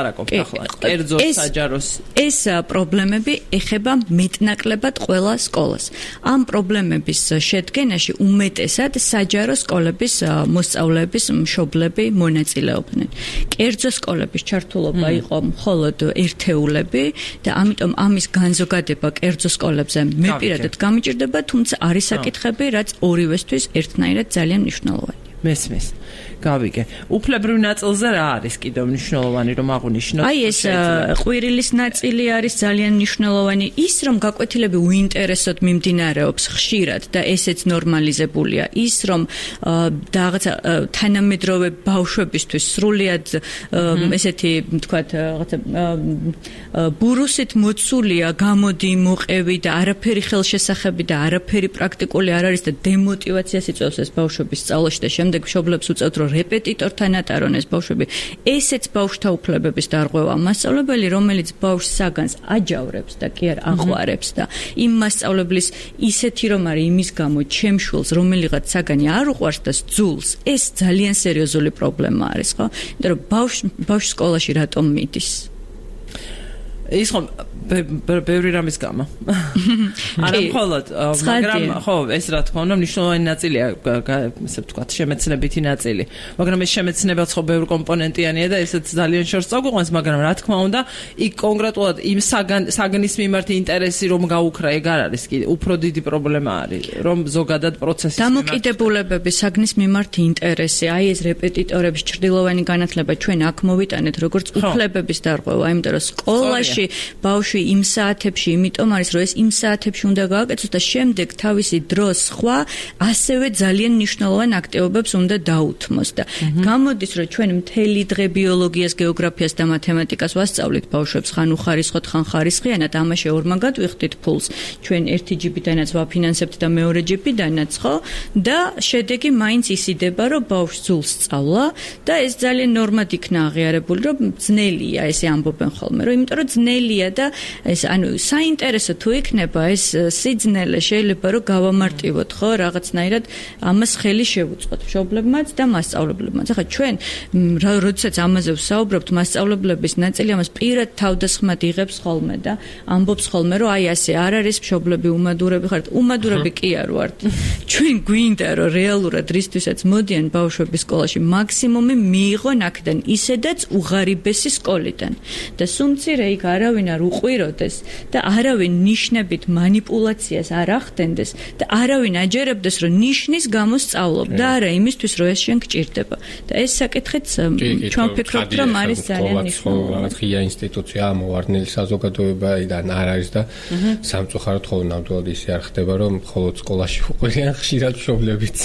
კერძო საჯაროს. ეს პრობლემები ეხება მეტნაკლებად ყველა სკოლას. ამ პრობლემების შედგენაში უმეტესად საჯარო სკოლების მოსწავლეების მშობლები მონაწილეობდნენ. კერძო სკოლების ჩართულობა იყო მხოლოდ ერთეულები და ამიტომ ამის განზოგადება კერძო სკოლებზე მე პირადად გამიჭირდება, თუმცა არის საკითხები, რაც ორივესთვის ერთნაირად ძალიან მნიშვნელოვანია. მესმის. გავიგე. უფლებრივ ნაწილზე რა არის კიდევ მნიშვნელოვანი რომ აღვნიშნოთ? აი ეს ყვირილის ნაწილი არის ძალიან მნიშვნელოვანი. ის რომ გაკვეთილები უინტერესოდ მიმდინარეობს ხშირად და ესეც ნორმალიზებულია. ის რომ რაღაცა თანამედროვე ბავშვებისთვის სრულიად ესეთი თქვათ რაღაცა ბურუსით მოცულია, გამოდი, მოყევი და არაფერი ხელშესახები და არაფერი პრაქტიკული არ არის და დემოტივაციას იწვევს ეს ბავშვების სწავლაში და შემდეგ მშობლებს უწევთ რომ რეპეტიტორთან ატარონ ეს ბავშვები. ესეც ბავშვთა უფლებების დარღვევა. მასწავლებელი, რომელიც ბავშვს საგანს აჯავრებს და კი არ აღვარებს და იმ მასწავლებლის ისეთი რომ არის იმის გამო ჩემ შვილს რომელიღაც საგანი არ უყვარს და ძულს, ეს ძალიან სერიოზული პრობლემა არის, ხო? იმიტომ რომ ბავშვი სკოლაში რატომ მიდის? ის ხომ ბევრი რამის გამო. არა მხოლოდ, მაგრამ ხო, ეს რა თქმა უნდა მნიშვნელოვანი ნაწილია, ესე ვთქვათ, შემეცნებითი ნაწილი. მაგრამ ეს შემეცნებაც ხო ბევრი კომპონენტიანია და ესეც ძალიან შორს წაგვიყვანს, მაგრამ რა თქმა უნდა, იქ კონკრეტულად იმ საგნის მიმართ ინტერესი რომ გაუქრა, ეგ არ არის კიდე უფრო დიდი პრობლემა არის, რომ ზოგადად პროცესის დამოკიდებულებები, საგნის მიმართ ინტერესი, აი ეს რეპეტიტორების ჭრდილოვანი განათლება ჩვენ აქ მოვიტანეთ როგორც უფლებების დარღვევა, იმიტომ რომ სკოლაში ბავშვი იმ საათებში, იმიტომ არის რომ ეს იმ საათებში უნდა გააკეთოს და შემდეგ თავისი დროს სხვა ასევე ძალიან მნიშვნელოვან აქტივობებს უნდა დაუთმოს და გამოდის რომ ჩვენ მთელი დღე ბიოლოგიას, გეოგრაფიას და მათემატიკას ვასწავლით ბავშვებს ხან უხარისხოთ, ხან ხარისხიანად, ამაში ორმაგად ვიხდით ფულს. ჩვენ ერთი ჯიბიდანაც ვაფინანსებთ და მეორე ჯიბიდანაც, ხო? და შედეგი მაინც ისიდება, რომ ბავშვს სულს სწავლა და ეს ძალიან ნორმად იქნა აღიარებული, რომ ძნელია, ესე ამბობენ ხოლმე, რომ იმიტომ რომ ძნელია და ეს ანუ საინტერესო თუ იქნება ეს სიძნელე შეიძლება რომ გავამარტივოთ, ხო, რაღაცნაირად ამას ხელი შევუწყოთ მშობლებმაც და მასწავლებლებმაც. ახლა ჩვენ როდესაც ამაზე ვსაუბრობთ, მასწავლებლების ნაწილი ამას პირად თავდასხმად იღებს ხოლმე და ამბობს ხოლმე, რომ აი ასე არ არის მშობლები უმადურები ხართ. უმადურები კი არ ვართ. ჩვენ გვინდა რომ რეალურად რისთვისაც მოდიან ბავშვები სკოლაში მაქსიმუმი მიიღონ აქედან ისედაც უღარიბესი სკოლიდან. და სუმცირე იქ არავინ არ უყვიროდეს და არავინ ნიშნებით манипуляციას არ ახდენდეს და არავინ აჯერებდეს რომ ნიშნის გამო სწავლობ და არა იმისთვის რომ ეს შენ გჭირდება. და ეს საკითხიც ჩვენ ვფიქრობთ რომ არის ძალიან მნიშვნელოვანი. ღია ინსტიტუცია მოვარდნილი საზოგადოებიდან არ არის და სამწუხაროდ ხოლმე ნამდვილად ისე არ ხდება რომ მხოლოდ სკოლაში უყურიან ხშირად მშობლებიც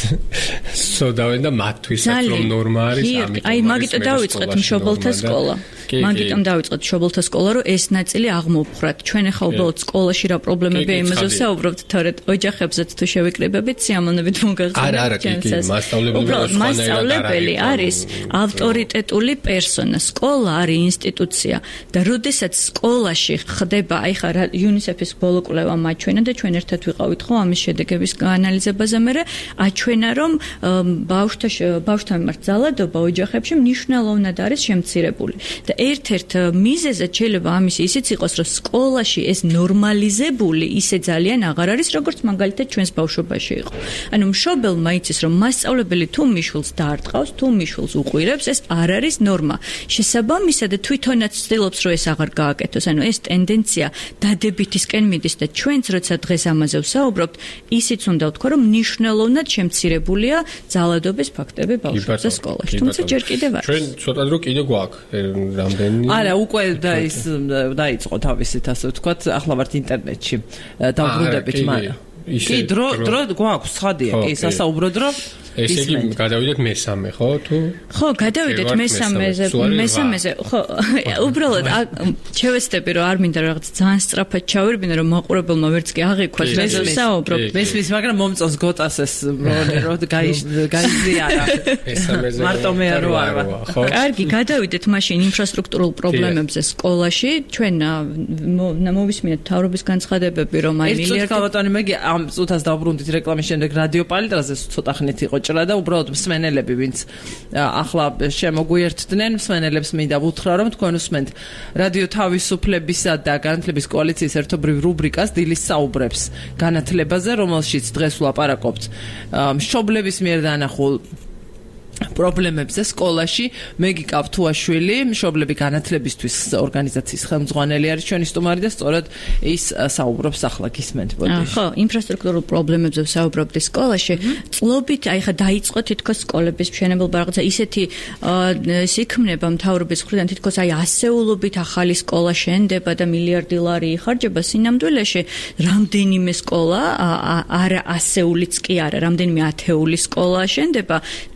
სოდავენ და მათთვისაც რომ ნორმა არის ამიტომ აი მაგიტომ დავიწყეთ მშობელთა სკოლა. მაგიტომ დავიწყეთ მშობელთა სკოლა რომ ეს ნაწილი აღმოვფხრათ. ჩვენ ახლა უბრალოდ სკოლაში რა პრობლემებია იმაზე ვსაუბრობთ, თორედ ოჯახებზეც თუ შევიკრიბებით სიამოვნებით მოგახსენებთ ჩვენსაც. მასწავლებელი არის ავტორიტეტული პერსონა, სკოლა არის ინსტიტუცია და როდესაც სკოლაში ხდება, აი ხა UNICEF-ის ბოლო კვლევა მაჩვენა და ჩვენ ერთად ვიყავით ხო ამის შედეგების გაანალიზებაზე, მერე აჩვენა რომ ბავშვთა მიმართ ძალადობა ოჯახებში მნიშვნელოვნად არის შემცირებული. და ერთ-ერთ მიზეზად შეიძლება ამის ისიც იყოს, რომ სკოლაში ეს ნორმალიზებული ისე ძალიან აღარ არის, როგორც მაგალითად ჩვენს ბავშვობაში იყო. ანუ მშობელმა იცის, რომ მასწავლებელი თუ მიშულს დაარტყავს, თუ მიშულს უყვირებს, ეს არ არის ნორმა. შესაბამისად, თვითონაც ცდილობს, რომ ეს აღარ გააკეთოს. ანუ ეს ტენდენცია დადებითისკენ მიდის და ჩვენც როცა დღეს ამაზე ვსაუბრობთ, ისიც უნდა ვთქვა, რომ მნიშვნელოვნად შემცირებულია ძალადობის ფაქტები ბავშვებზე სკოლაში. თუმცა ჯერ კიდევ არის. ჩვენ ცოტა დრო კიდე გვაქვს რამდენი? არა, უკვე დაიწყო თავისით, ასე ვთქვათ, ახლა ვართ ინტერნეტში. დავბრუნდებით, მაგრამ კი დრო გვაქვს, ცხადია, კი სასაუბრო დრო. ესე იგი გადავიდეთ მესამე, ხო? თუ ხო, გადავიდეთ მესამეზე. ხო, უბრალოდ შევეცდები რომ არ მინდა რაღაც ძალიან სწრაფად ჩავირბინო, რომ მაყურებელმა ვერც კი აღიქვას ეს საუბრობ. მესმის, მაგრამ მომწონს გოტას ეს რომ გაიზიარა. მესამეზე მარტო მე არ ვარ, ხო? კარგი, გადავიდეთ მაშინ ინფრასტრუქტურულ პრობლემებზე სკოლაში. ჩვენ მოვისმინეთ მთავრობის განცხადებები, რომ აი მილიარდი გავატონე მე ამ წუთას დავბრუნდით რეკლამის შემდეგ რადიო პალიტრაზე ცოტა ხნით იყო და უბრალოდ მსმენელები, ვინც ახლა შემოგვიერთდნენ, მსმენელებს მინდა ვუთხრა, რომ თქვენ უსმენთ რადიო თავისუფლებისა და განათლების კოალიციის ერთობრივ რუბრიკას დილის საუბრებს განათლებაზე, რომელშიც დღეს ვლაპარაკობთ მშობლების მიერ დანახულ პრობლემებზე სკოლაში. მეგიკა ვთუაშვილი, მშობლები განათლებისთვის ორგანიზაციის ხელმძღვანელი არის ჩვენი სტუმარი და სწორედ ის საუბრობს ახლა გისმენთ. ხო, ინფრასტრუქტურულ პრობლემებზე ვსაუბრობთ სკოლაში. წლობით აი ხა დაიწყო თითქოს სკოლების მშენებლობა, რაღაცა ისეთი იქმნება მთავრობის მხრიდან, თითქოს აი ასეულობით ახალი სკოლა შენდება და მილიარდი ლარი იხარჯება სინამდვილეში. რამდენიმე სკოლა, არა ასეულიც კი არა, რამდენიმე ათეული სკოლა შენდება,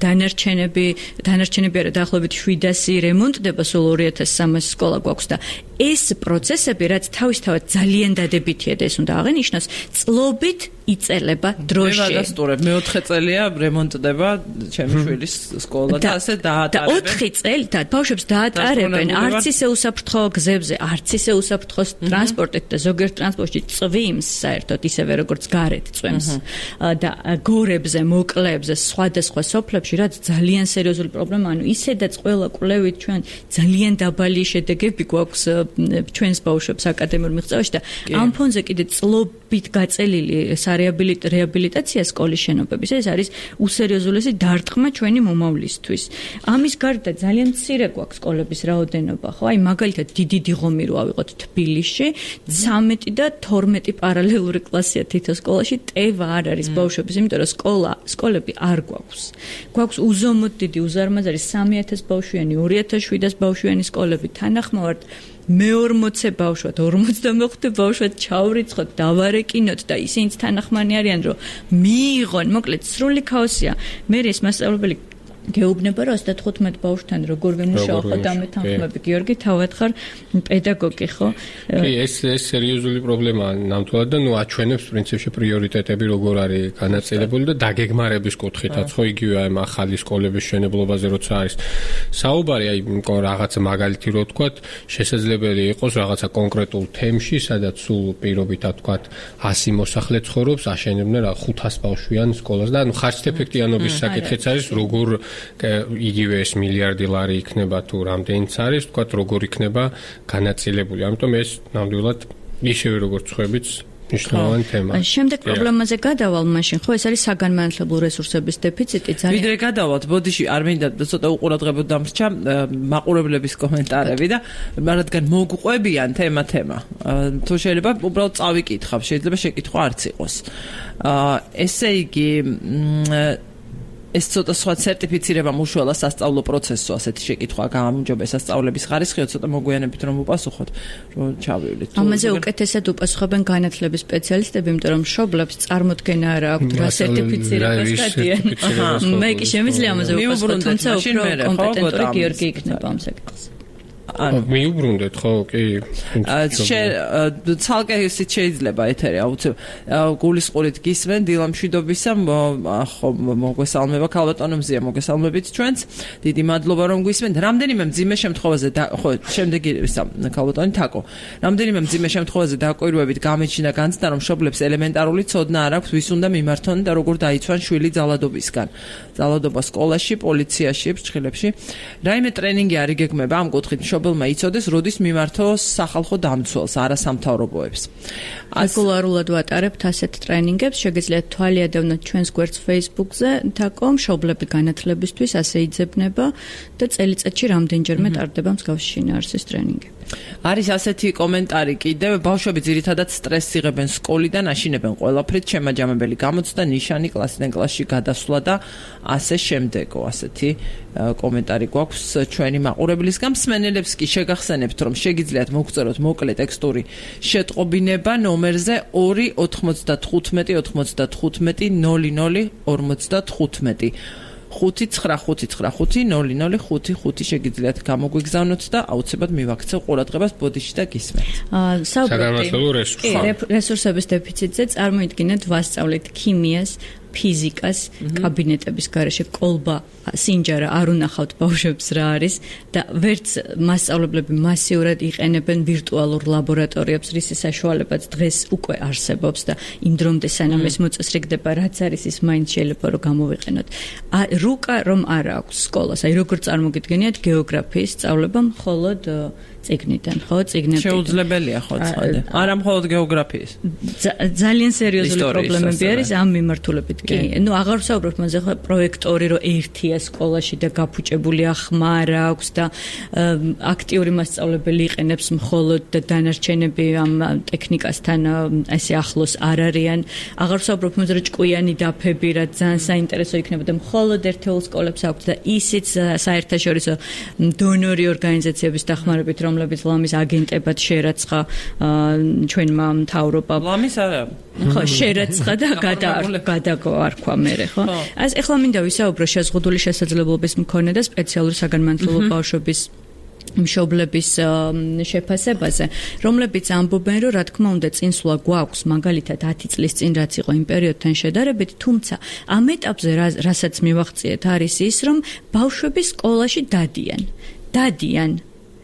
დანარჩენები არა დაახლოებით 700 რემონტდება, სულ 2300 სკოლა გვაქვს და ეს პროცესები, რაც თავისთავად ძალიან დადებითია და ეს უნდა აღენიშნოს, წლობით იწელება დროში. მე ვადასტურებ, მე-4 წელია რემონტდება ჩემი შვილის სკოლა და ასე დაატარებენ. და 4 წელიწად ბავშვებს დაატარებენ არც ისე უსაფრთხო გზებზე, არც ისე უსაფრთხო ტრანსპორტით და ზოგიერთ ტრანსპორტში წვიმს საერთოდ ისევე როგორც გარეთ წვიმს და გორებზე, მოკლეებზე, სხვადასხვა სოფლებში, რაც ძალიან სერიოზული პრობლემა, ანუ ისედაც ყველა კვლევით ჩვენ ძალიან დაბალი შედეგები გვაქვს ჩვენს ბავშვებს აკადემიურ მიღწევაში და ამ ფონზე კიდე წლობით გაწელილი რეაბილიტაცია სკოლის შენობების ეს არის უსერიოზულესი დარტყმა ჩვენი მომავლისთვის. ამის გარდა ძალიან მცირე გვაქვს სკოლების რაოდენობა, ხო? აი მაგალითად დიდი დიღომი რო ავიღოთ თბილისში, 13 და 12 პარალელური კლასია თითო სკოლაში, ტევა არ არის ბავშვების, იმიტომ რომ სკოლები არ გვაქვს. გვაქვს უზომოდ დიდი უზარმაზარი 3000 ბავშვიანი, 2700 ბავშვიანი სკოლები თანახმოვართ მე-40 ბავშვად, 45 ბავშვად ჩავრიცხოთ, დავარეკინოთ და ისინიც თანახმანი არიან, რომ მიიღონ, მოკლედ სრული ქაოსია. მე ეს მასწავლებელი გეუბნება რომ 35 ბავშვთან როგორ ვიმუშაო ხო დამეთანხმები გიორგი თავად ხარ პედაგოგი ხო კი ეს სერიოზული პრობლემაა ნამდვილად და ნუ აჩვენებს პრინციპში პრიორიტეტები როგორ არის განაწილებული და დაგეგმარების კუთხითაც ხო იგივე აი ახალი სკოლების მშენებლობაზე როცა არის საუბარი აი რაღაც მაგალითი რო ვთქვათ შესაძლებელი იყოს რაღაცა კონკრეტულ თემში სადაც სულ პირობითად ვთქვათ 100 მოსახლე ცხოვრობს აშენებდნენ რა 500 ბავშვიან სკოლას და ანუ ხარჯთეფექტიანობის საკითხიც არის როგორ იგივე ეს მილიარდი ლარი იქნება თუ რამდენიც არის, თქვათ როგორ იქნება განაწილებული. ამიტომ ეს ნამდვილად ისევე როგორც ხვებით მნიშვნელოვანი თემაა. შემდეგ პრობლემაზე გადავალ მაშინ, ხო, ეს არის საგანმანათლებლო რესურსების დეფიციტი ძალიან. ვიდრე გადავალთ, ბოდიში არ მინდა ცოტა უყურადღებოდ დამრჩა მაყურებლების კომენტარები და რადგან მოგყვებიან თემა. თუ შეიძლება უბრალოდ წავიკითხავ, შეიძლება შეკითხვა არც იყოს. ესე იგი ეს ცოტა სხვა სერტიფიცირება მუშველა სასწავლო პროცესო ასეთი შეკითხვა გამარჯობა სასწავლების ხარისხიო ცოტა მოგვიანებით რომ უპასუხოთ რომ ჩავივლით ამაზე უკეთესად უპასუხებენ განათლების სპეციალისტები იმიტომ რომ მშობლებს წარმოდგენა არ აქვს რა სერტიფიცირებას დადიან მე კი შემიძლია ამაზე უპასუხოთ თუმცა უფრო კომპეტენტური გიორგი იქნება ამ საკითხზე მიუბრუნდეთ ხო კი ცალკე ისიც შეიძლება ეთერი აუცილებლად გულისყურით გისმენ დილამშვიდობისა ხო მოგესალმება ქალბატონომზია მოგესალმებით ჩვენს დიდი მადლობა რომ გვისმენთ რამდენიმე მძიმე შემთხვევაზე ხო შემდეგი ქალბატონი თაკო რამდენიმე მძიმე შემთხვევაზე დაკვირვებით გამეჩინა განცდა რომ მშობლებს ელემენტარული ცოდნა არ აქვს ვის უნდა მიმართონ და როგორ დაიცვან შვილი ძალადობისგან ძალადობა სკოლაში პოლიციაში ფრჩხილებში რაიმე ტრენინგი არ იგეგმება ამ კუთხით მშობელმა იცოდეს, როდის მიმართო სახალხო დამცველს, არასამთავრობოებს. რეგულარულად ვატარებთ ასეთ ტრენინგებს, შეგიძლიათ თვალიადევნოთ ჩვენს გვერდს Facebook-ზე, თაკო მშობლები განათლებისთვის ასე იძებნება და წელიწადში რამდენჯერმე ტარდება მსგავსი შინაარსის ტრენინგები. არის ასეთი კომენტარი კიდევ ბავშვები ძირითადად სტრესს იღებენ სკოლიდან აშინებენ ყველაფრით შემაჯამებელი გამოცდა ნიშანი კლასიდან კლასში გადასვლა და ასე შემდეგო ასეთი კომენტარი გვაქვს ჩვენი მაყურებლისგან მსმენელებს კი შეგახსენებთ რომ შეგიძლიათ მოგწეროთ მოკლე ტექსტური შეტყობინება ნომერზე 295 95 00 5955005 შეგიძლიათ გამოგვიგზავნოთ და აუცილებლად მივაქცევ ყურადღებას ბოდიში და გისმენთ. საგანმანათლებლო რესურსების დეფიციტზე წარმოიდგინეთ ვასწავლეთ ქიმიას ფიზიკას კაბინეტების გარეშე კოლბა სინჯარა არ უნახავთ ბავშვებს რა არის და ვერც მასწავლებლები მასიურად იყენებენ ვირტუალურ ლაბორატორიებს რის საშუალებაც დღეს უკვე არსებობს და იმ დრომდე სანამ ეს მოწესრიგდება რაც არის ის მაინც შეიძლება რომ გამოვიყენოთ რუკა რომ არ აქვს სკოლას აი როგორ წარმოგიდგენიათ გეოგრაფიის სწავლება მხოლოდ წიგნიდან ხო წიგნები შეუძლებელია ხო ცხადე არა მხოლოდ გეოგრაფიის ძალიან სერიოზული პრობლემები არის ამ მიმართულებით კი ნუ აღარ ვსაუბრობ მასზე ხო პროექტორი რომ ერთია სკოლაში და გაფუჭებულია ხმა არ აქვს და აქტიური მასწავლებელი იყენებს მხოლოდ და დანარჩენები ამ ტექნიკასთან ესე ახლოს არ არიან აღარ ვსაუბრობ მასზე რომ ჭკვიანი დაფები რა ძალიან საინტერესო იქნება და მხოლოდ ერთეულ სკოლებს აქვს და ისიც საერთაშორისო დონორი ორგანიზაციების დახმარებით რომლებიც ლამის აგენტებად შერაცხა ჩვენმა მთავრობამ ლამის არა ხო შერაცხა და გადაგარქვა მერე ხო ეხლა მინდა ვისაუბრო შეზღუდული შესაძლებლობის მქონე და სპეციალური საგანმანათლებლო ბავშვების მშობლების შეფასებაზე, რომლებიც ამბობენ, რომ რა თქმა უნდა წინსვლა გვაქვს, მაგალითად 10 წლის წინ რაც იყო იმ პერიოდთან შედარებით, თუმცა ამ ეტაპზე რასაც მივახციეთ არის ის, რომ ბავშვები სკოლაში დადიან.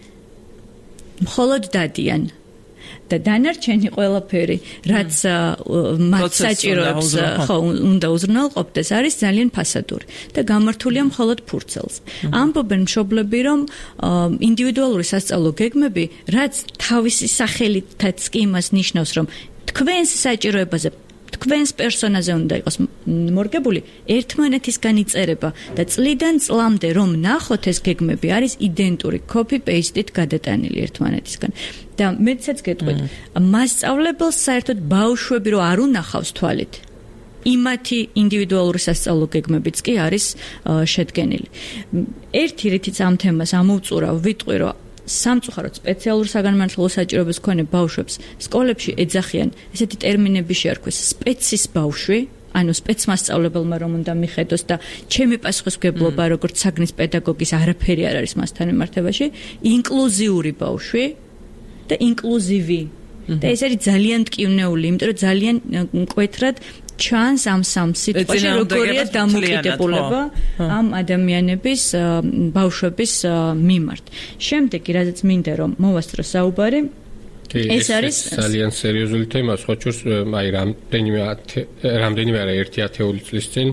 მხოლოდ დადიან. და დანარჩენი ყველაფერი, რაც მათ საჭიროებს, უნდა უზრუნველყოფდეს, არის ძალიან ფასადური და გამართულია მხოლოდ ფურცელს. ამბობენ მშობლები, რომ ინდივიდუალური სასწავლო გეგმები, რაც თავისი სახელითაც კი იმას ნიშნავს, რომ თქვენს საჭიროებაზე თქვენს პერსონაზე უნდა იყოს მორგებული ერთმანეთისგან იწერება და წლიდან წლამდე რომ ნახოთ ეს გეგმები არის იდენტური copy-paste-ით გადატანილი ერთმანეთისგან და მეცაც გეტყვით მასწავლებელს საერთოდ ბავშვები რომ არ უნახავს თვალით იმათი ინდივიდუალური სასწავლო გეგმებიც კი არის შედგენილი ერთი რითიც ამ თემას ამოვწურავ ვიტყვი რომ სამწუხაროდ სპეციალურ საგანმანათლებლო საჭიროების მქონე ბავშვებს სკოლებში ეძახიან ესეთი ტერმინები შეარქვეს სპეცის ბავშვი ანუ სპეცმასწავლებელმა რომ უნდა მიხედოს და ჩემი პასუხისმგებლობა როგორც საგნის პედაგოგის არაფერი არ არის მასთან მიმართებაში ინკლუზიური ბავშვი და ინკლუზივი და ეს არის ძალიან მტკივნეული იმიტომ რომ ძალიან მკვეთრად ჩანს ამ სამ სიტყვაში როგორია დამოკიდებულება ამ ადამიანების ბავშვების მიმართ. შემდეგი რაზეც მინდა რომ მოვასწრო საუბარი ეს არის ძალიან სერიოზული თემა, სხვა შორს აი რამდენიმე არა 1 წლის წინ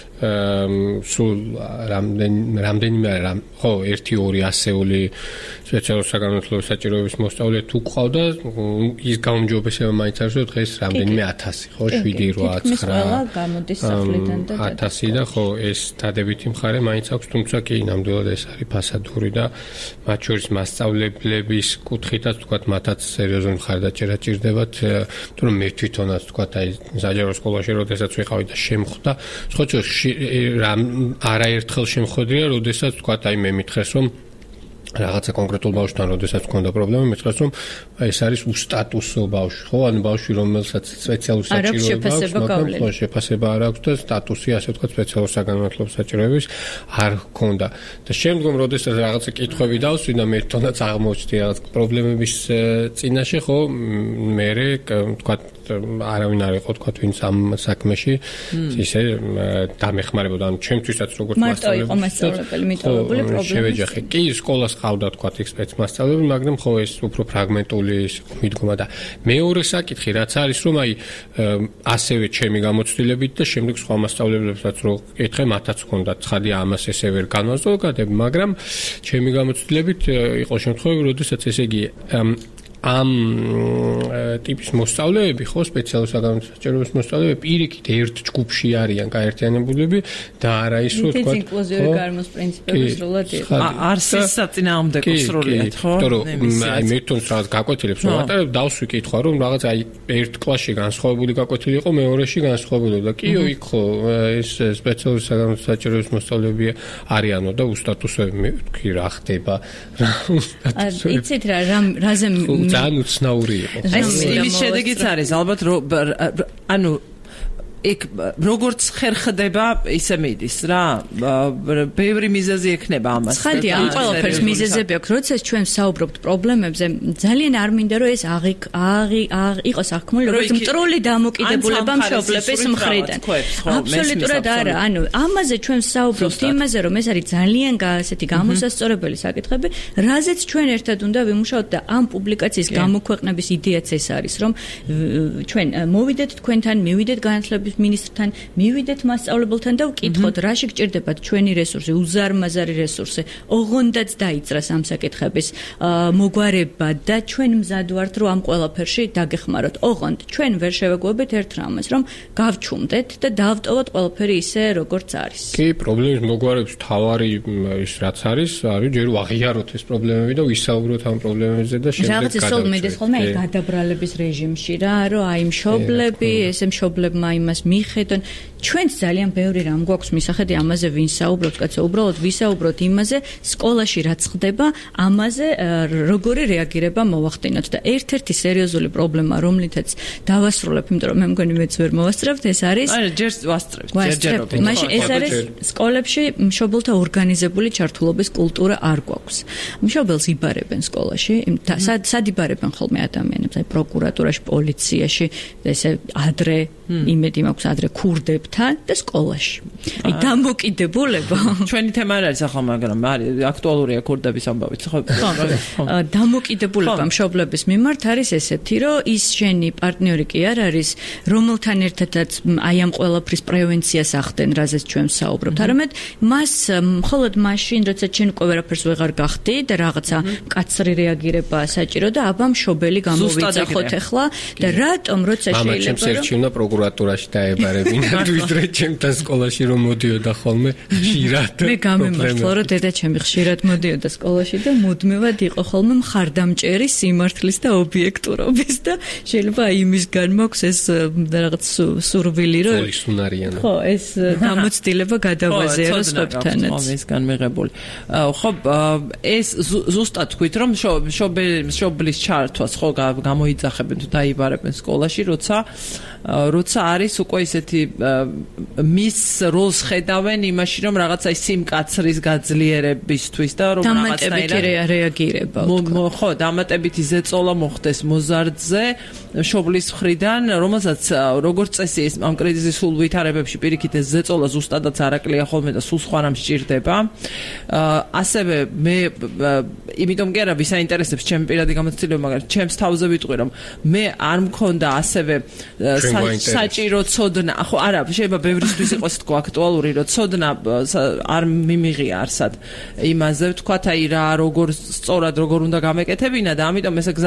სულ რამდენიმე არა ხო 1-2 ასეული სპეციალურ საგანმანათლებლო საჭიროების მოსწავლე თუ ყავდა ის გაუმჯობესება მაინც არის რომ დღეს რამდენიმე 1000 ხო 7-8-9 გამოდის სახლიდან და 1000 და ხო ეს დადებითი მხარე მაინც აქვს თუმცა კი ნამდვილად ეს არის ფასადური და მათ შორის მასწავლებლების კუთხითაც თქვა მათაც სერიოზული მხარდაჭერა ჭირდებათ თუ რომ მე თვითონაც თქვა აი საჯარო სკოლაში როდესაც ვიყავი და შემხვდა სხვა არაერთხელ შემხვედრია, როდესაც თქვა აი მე მითხრეს რომ რაღაცა კონკრეტულ ბავშვთან როდესაც მქონდა პრობლემა, მითხრეს რომ ეს არის უსტატუსო ბავშვი, ხო? ანუ ბავშვი რომელსაც სპეციალური საჭიროება აქვს, მაგრამ შეფასება არ აქვს და სტატუსი ასე ვთქვათ სპეციალურ საგანმანათლებლო საჭიროების არ ჰქონდა. და შემდგომ როდესაც რაღაცა კითხვები დავსვი და მე თვითონაც აღმოჩნდი რაღაც პრობლემების წინაშე, ხო? მე ვთქვათ არავინ არ იყო თქვა ვინც ამ საქმეში ისე დამეხმარებოდა ანუ ჩემთვისაც როგორც მასწავლებელი მიტოვებული პრობლემა შევეჯახე კი სკოლას ყავდა თქვა იქ სპეცმასწავლებელი მაგრამ ხო ეს უფრო ფრაგმენტული მიდგომა და მეორე საკითხი რაც არის რომ აი ასევე ჩემი გამოცდილებით და შემდეგ სხვა მასწავლებლებსაც რო ეკითხე მათაც ჰქონდა ცხადი ამას ესე ვერ განვაზოგადებ მაგრამ ჩემი გამოცდილებით იყო შემთხვევები როდესაც ესე იგი ამ ტიპის მოსწავლეები ხო სპეციალურ საგანმანათლებლო საჭიროების მოსწავლეები პირიქით ერთ ჯგუფში არიან გაერთიანებულები და არა ის რომ თქვა ინკლუზიური გარემოს პრინციპები სრულად იყო არსის საწინააღმდეგო სრულად ხო აი მე თვითონ რაღაც გაკვეთილებს ვატარებ დავსვი კითხვა რომ რაღაც აი ერთ კლასში განსხვავებული გაკვეთილი იყო მეორეში განსხვავებული და კიო იქ ხო ეს სპეციალურ საგანმანათლებლო საჭიროების მოსწავლეები არიანო და უსტატუსოები მე ვთქვი რა ხდება იცით რა რაზე ძალიან უცნაური იყო. ეს იმის შედეგიც არის ალბათ ანუ ეგ როგორც ხერხდება ისე მიდის რა ბევრი მიზეზი ექნება ამას ხალხი ამ ყველაფერს მიზეზები აქვს როდესაც ჩვენ საუბრობთ პრობლემებზე ძალიან არ მინდა რომ ეს იყოს აღქმული როგორც მტრული დამოკიდებულება მშობლების მხრიდან აბსოლუტურად არა ანუ ამაზე ჩვენ საუბრობთ იმაზე რომ ეს არის ძალიან ასეთი გამოსასწორებელი საკითხები რაზეც ჩვენ ერთად უნდა ვიმუშაოთ და ამ პუბლიკაციის გამოქვეყნების იდეაც ეს არის რომ ჩვენ მოვიდეთ თქვენთან მივიდეთ განათლების მინისტრთან მივიდეთ მასწავლებელთან და ვკითხოთ რაში გჭირდებათ ჩვენი რესურსი უზარმაზარი რესურსი ოღონდაც დაიძრას ამ საკითხების მოგვარება და ჩვენ მზად ვართ რომ ამ ყველაფერში დაგეხმაროთ ოღონდ ჩვენ ვერ შევეგუებით ერთ რამეს რომ გავჩუმდეთ და დავტოვოთ ყველაფერი ისე როგორც არის კი პრობლემის მოგვარების თავარი ის რაც არის ჯერ ვაღიაროთ ეს პრობლემები და ვისაუბროთ ამ პრობლემებზე და შემდეგ რაღაც ისე მიდის ხოლმე გადაბრალების რეჟიმში რა რომ აი მშობლები ესე მშობლებმა იმას მიხედონ ჩვენც ძალიან ბევრი რამ გვაქვს მისახედი ამაზე ვინ საუბრობს, კაცო, უბრალოდ ვისაუბროთ იმაზე, სკოლაში რაც ხდება, ამაზე როგორი რეაგირება მოვახდინოთ და ერთ-ერთი სერიოზული პრობლემა, რომლითაც დავასრულებ, იმიტომ რომ მე მგონი მეც ვერ მოვასწრებთ, ეს არის ჯერ ვასწრებთ, ჯერჯერობით. მაშინ ეს არის სკოლებში მშობელთა ორგანიზებული ჩართულობის კულტურა არ გვაქვს. მშობელს იბარებენ სკოლაში, სად იბარებენ ხოლმე ადამიანებს, აი პროკურატურაში, პოლიციაში, ესე ადრე იმედი მაქვს ადრე ქურდებთან და სკოლაში. აი დამოკიდებულება. ჩვენი თემა არ არის ახლა, მაგრამ არის აქტუალურია ქურდების ამბავიც, ხო? დამოკიდებულება მშობლების მიმართ არის ესეთი, რომ ის შენი პარტნიორი კი არ არის, რომელთან ერთადაც აი ამ ყველაფრის პრევენციას ახდენ, რაზეც ჩვენ საუბრობთ. არამედ მას მხოლოდ მაშინ, როცა ჩვენ უკვე ვერაფერს ვეღარ გახდი და რაღაცა მკაცრი რეაგირება საჭირო და აბა მშობელი გამოვიძახოთ ახლა და რატომ როცა შეიძლება პროკურატურაში დაებარებინათ ვიდრე ჩემთან სკოლაში რომ მოდიოდა ხოლმე ხშირად. მე გამემართლა რომ დედა ჩემი ხშირად მოდიოდა სკოლაში და მუდმივად იყო ხოლმე მხარდამჭერი სიმართლის და ობიექტურობის და შეიძლება იმისგან მაქვს ეს რაღაც სურვილი რომ ხო ეს გამოცდილება გადავაზიარო სხვებთანაც. ხო ისგან მიღებული. ხო ეს ზუსტად თქვით რომ მშობლის ჩართვას ხო გამოიძახებენ თუ დაიბარებენ სკოლაში როცა არის უკვე ისეთი მის როლს ხედავენ იმაში რომ რაღაცა სიმკაცრის გაძლიერებისთვის და რომ რაღაცნაირად რეაგირება ხო დამატებითი ზეწოლა მოხდეს მოზარდზე მშობლის მხრიდან რომელსაც როგორც წესი ეს ამ კრიზისის სულ ვითარებებში პირიქით ეს ზეწოლა ზუსტადაც არაკლია ხოლმე და სულ სხვა რამ სჭირდება ასევე მე იმიტომ კი არა ვისაინტერესებს ჩემი პირადი გამოცდილება მაგრამ ჩემს თავზე ვიტყვი რომ მე არ მქონდა ასევე საჭირო ცოდნა ხო არა შეიძლება ბევრისთვის იყოს თქო აქტუალური რომ ცოდნა არ მიმიღია არსად იმაზე ვთქვათ აი რა როგორ სწორად როგორ უნდა გამეკეთებინა და ამიტომ ესე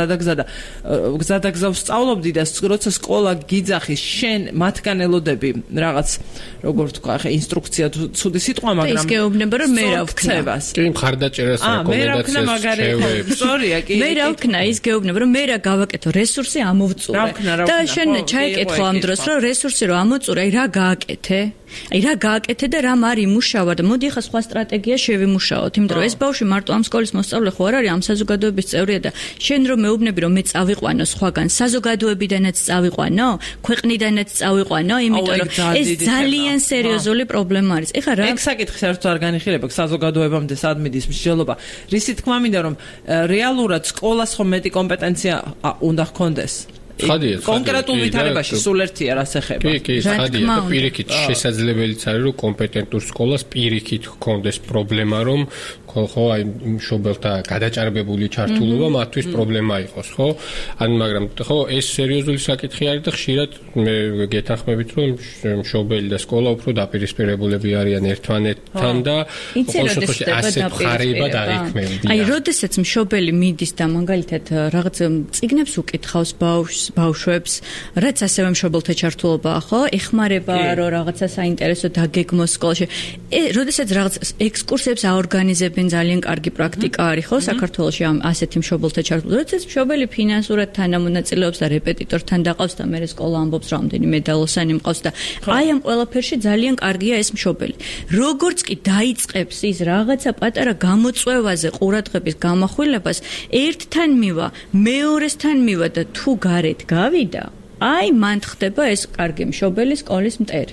გზადაგზა ვსწავლობდი და როცა სკოლა გიძახის შენ მათგან ელოდები რაღაც როგორ ვთქვა ხე ინსტრუქცია ცუდი სიტყვა მაგრამ ის გეუბნება რომ მე რა ვქნა კი მხარდაჭერას რეკომენდაციას სწორია კი მე რა ვქნა ის გეუბნება რომ მე რა გავაკეთო რესურსი ამოვწურე და შენ ჩაიკითხო ამ დროს რომ რესურსი რომ ამოწურე აი რა გააკეთე აი რა გააკეთე და რამ არ იმუშავა და მოდი ხა სხვა სტრატეგია შევიმუშაოთ იმიტომ რომ ეს ბავშვი მარტო ამ სკოლის მოსწავლე ხო არ არის ამ საზოგადოების წევრია და შენ რომ მეუბნები რომ მე წავიყვანო სხვაგან საზოგადოებიდანაც წავიყვანო ქვეყნიდანაც წავიყვანო იმიტომ რომ ეს ძალიან სერიოზული პრობლემა არის ეხლა რა ეგ საკითხი საერთოდ არ განიხილება საზოგადოებამდე სად მიდის მსჯელობა რისი თქმა მინდა რომ რეალურად სკოლას ხომ მეტი კომპეტენცია უნდა ჰქონდეს კონკრეტულ ვითარებაში სულ ერთია რას ეხება. კი, ხადია და პირიქით შესაძლებელიც არის რომ კომპეტენტურ სკოლას პირიქით ჰქონდეს პრობლემა რომ ხო აი მშობელთა გადაჭარბებული ჩართულობა მათთვის პრობლემა იყოს, ხო? ან მაგრამ ხო ეს სერიოზული საკითხი არის და ხშირად მე გეთანხმებით რომ მშობელი და სკოლა უფრო დაპირისპირებულები არიან ერთმანეთთან და ყოველ შემთხვევაში ასეთ მხარეებად არ იქმნებიან. აი როდესაც მშობელი მიდის და მაგალითად რაღაც წიგნებს უკითხავს ბავშვებს, რაც ასევე მშობელთა ჩართულობაა, ხო? ეხმარება რომ რაღაცა საინტერესო დაგეგმოს სკოლაში. როდესაც რაღაც ექსკურსიებს აორგანიზებენ ძალიან კარგი პრაქტიკა არის, ხო? საქართველოში ამ ასეთი მშობელთა ჩართულობა. როდესაც მშობელი ფინანსურად თანამონაწილეობს და რეპეტიტორთან დაყავს და მე სკოლა ამბობს რამდენიმე დალოსანი მყავს და აი ამ ყველაფერში ძალიან კარგია ეს მშობელი. როგორც კი დაიწყებს ის რაღაცა პატარა გამოწვევაზე ყურადღების გამახვილებას, ერთთან მივა, მეორესთან მივა და თუ გარეთ გავიდა, აი მან ხდება ეს კარგი მშობელი სკოლის მტერი.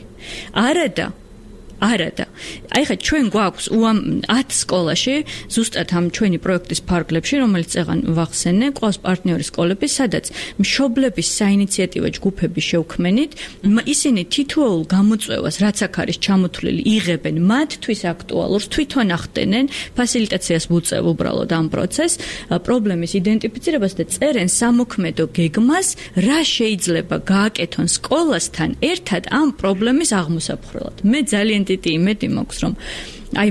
არადა. აი ხა ჩვენ გვაქვს 10 სკოლაში, ზუსტად ამ ჩვენი პროექტის ფარგლებში, რომელიც წეგან ვახსენე, ყავს პარტნიორი სკოლები, სადაც მშობლების საინიციატივო ჯგუფები შევქმენით, ისინი თითოეულ გამოწვევას, რაც აქ არის ჩამოთვლილი, იღებენ მათთვის აქტუალურს, თვითონ ახდენენ, ფასილიტაციას ვუწევ უბრალოდ ამ პროცესს, პრობლემის იდენტიფიცირებას და წერენ სამოქმედო გეგმას, რა შეიძლება გააკეთონ სკოლასთან ერთად ამ პრობლემის აღმოსაფხვრელად. მე ძალიან დიდი იმედი მაქვს რომ აი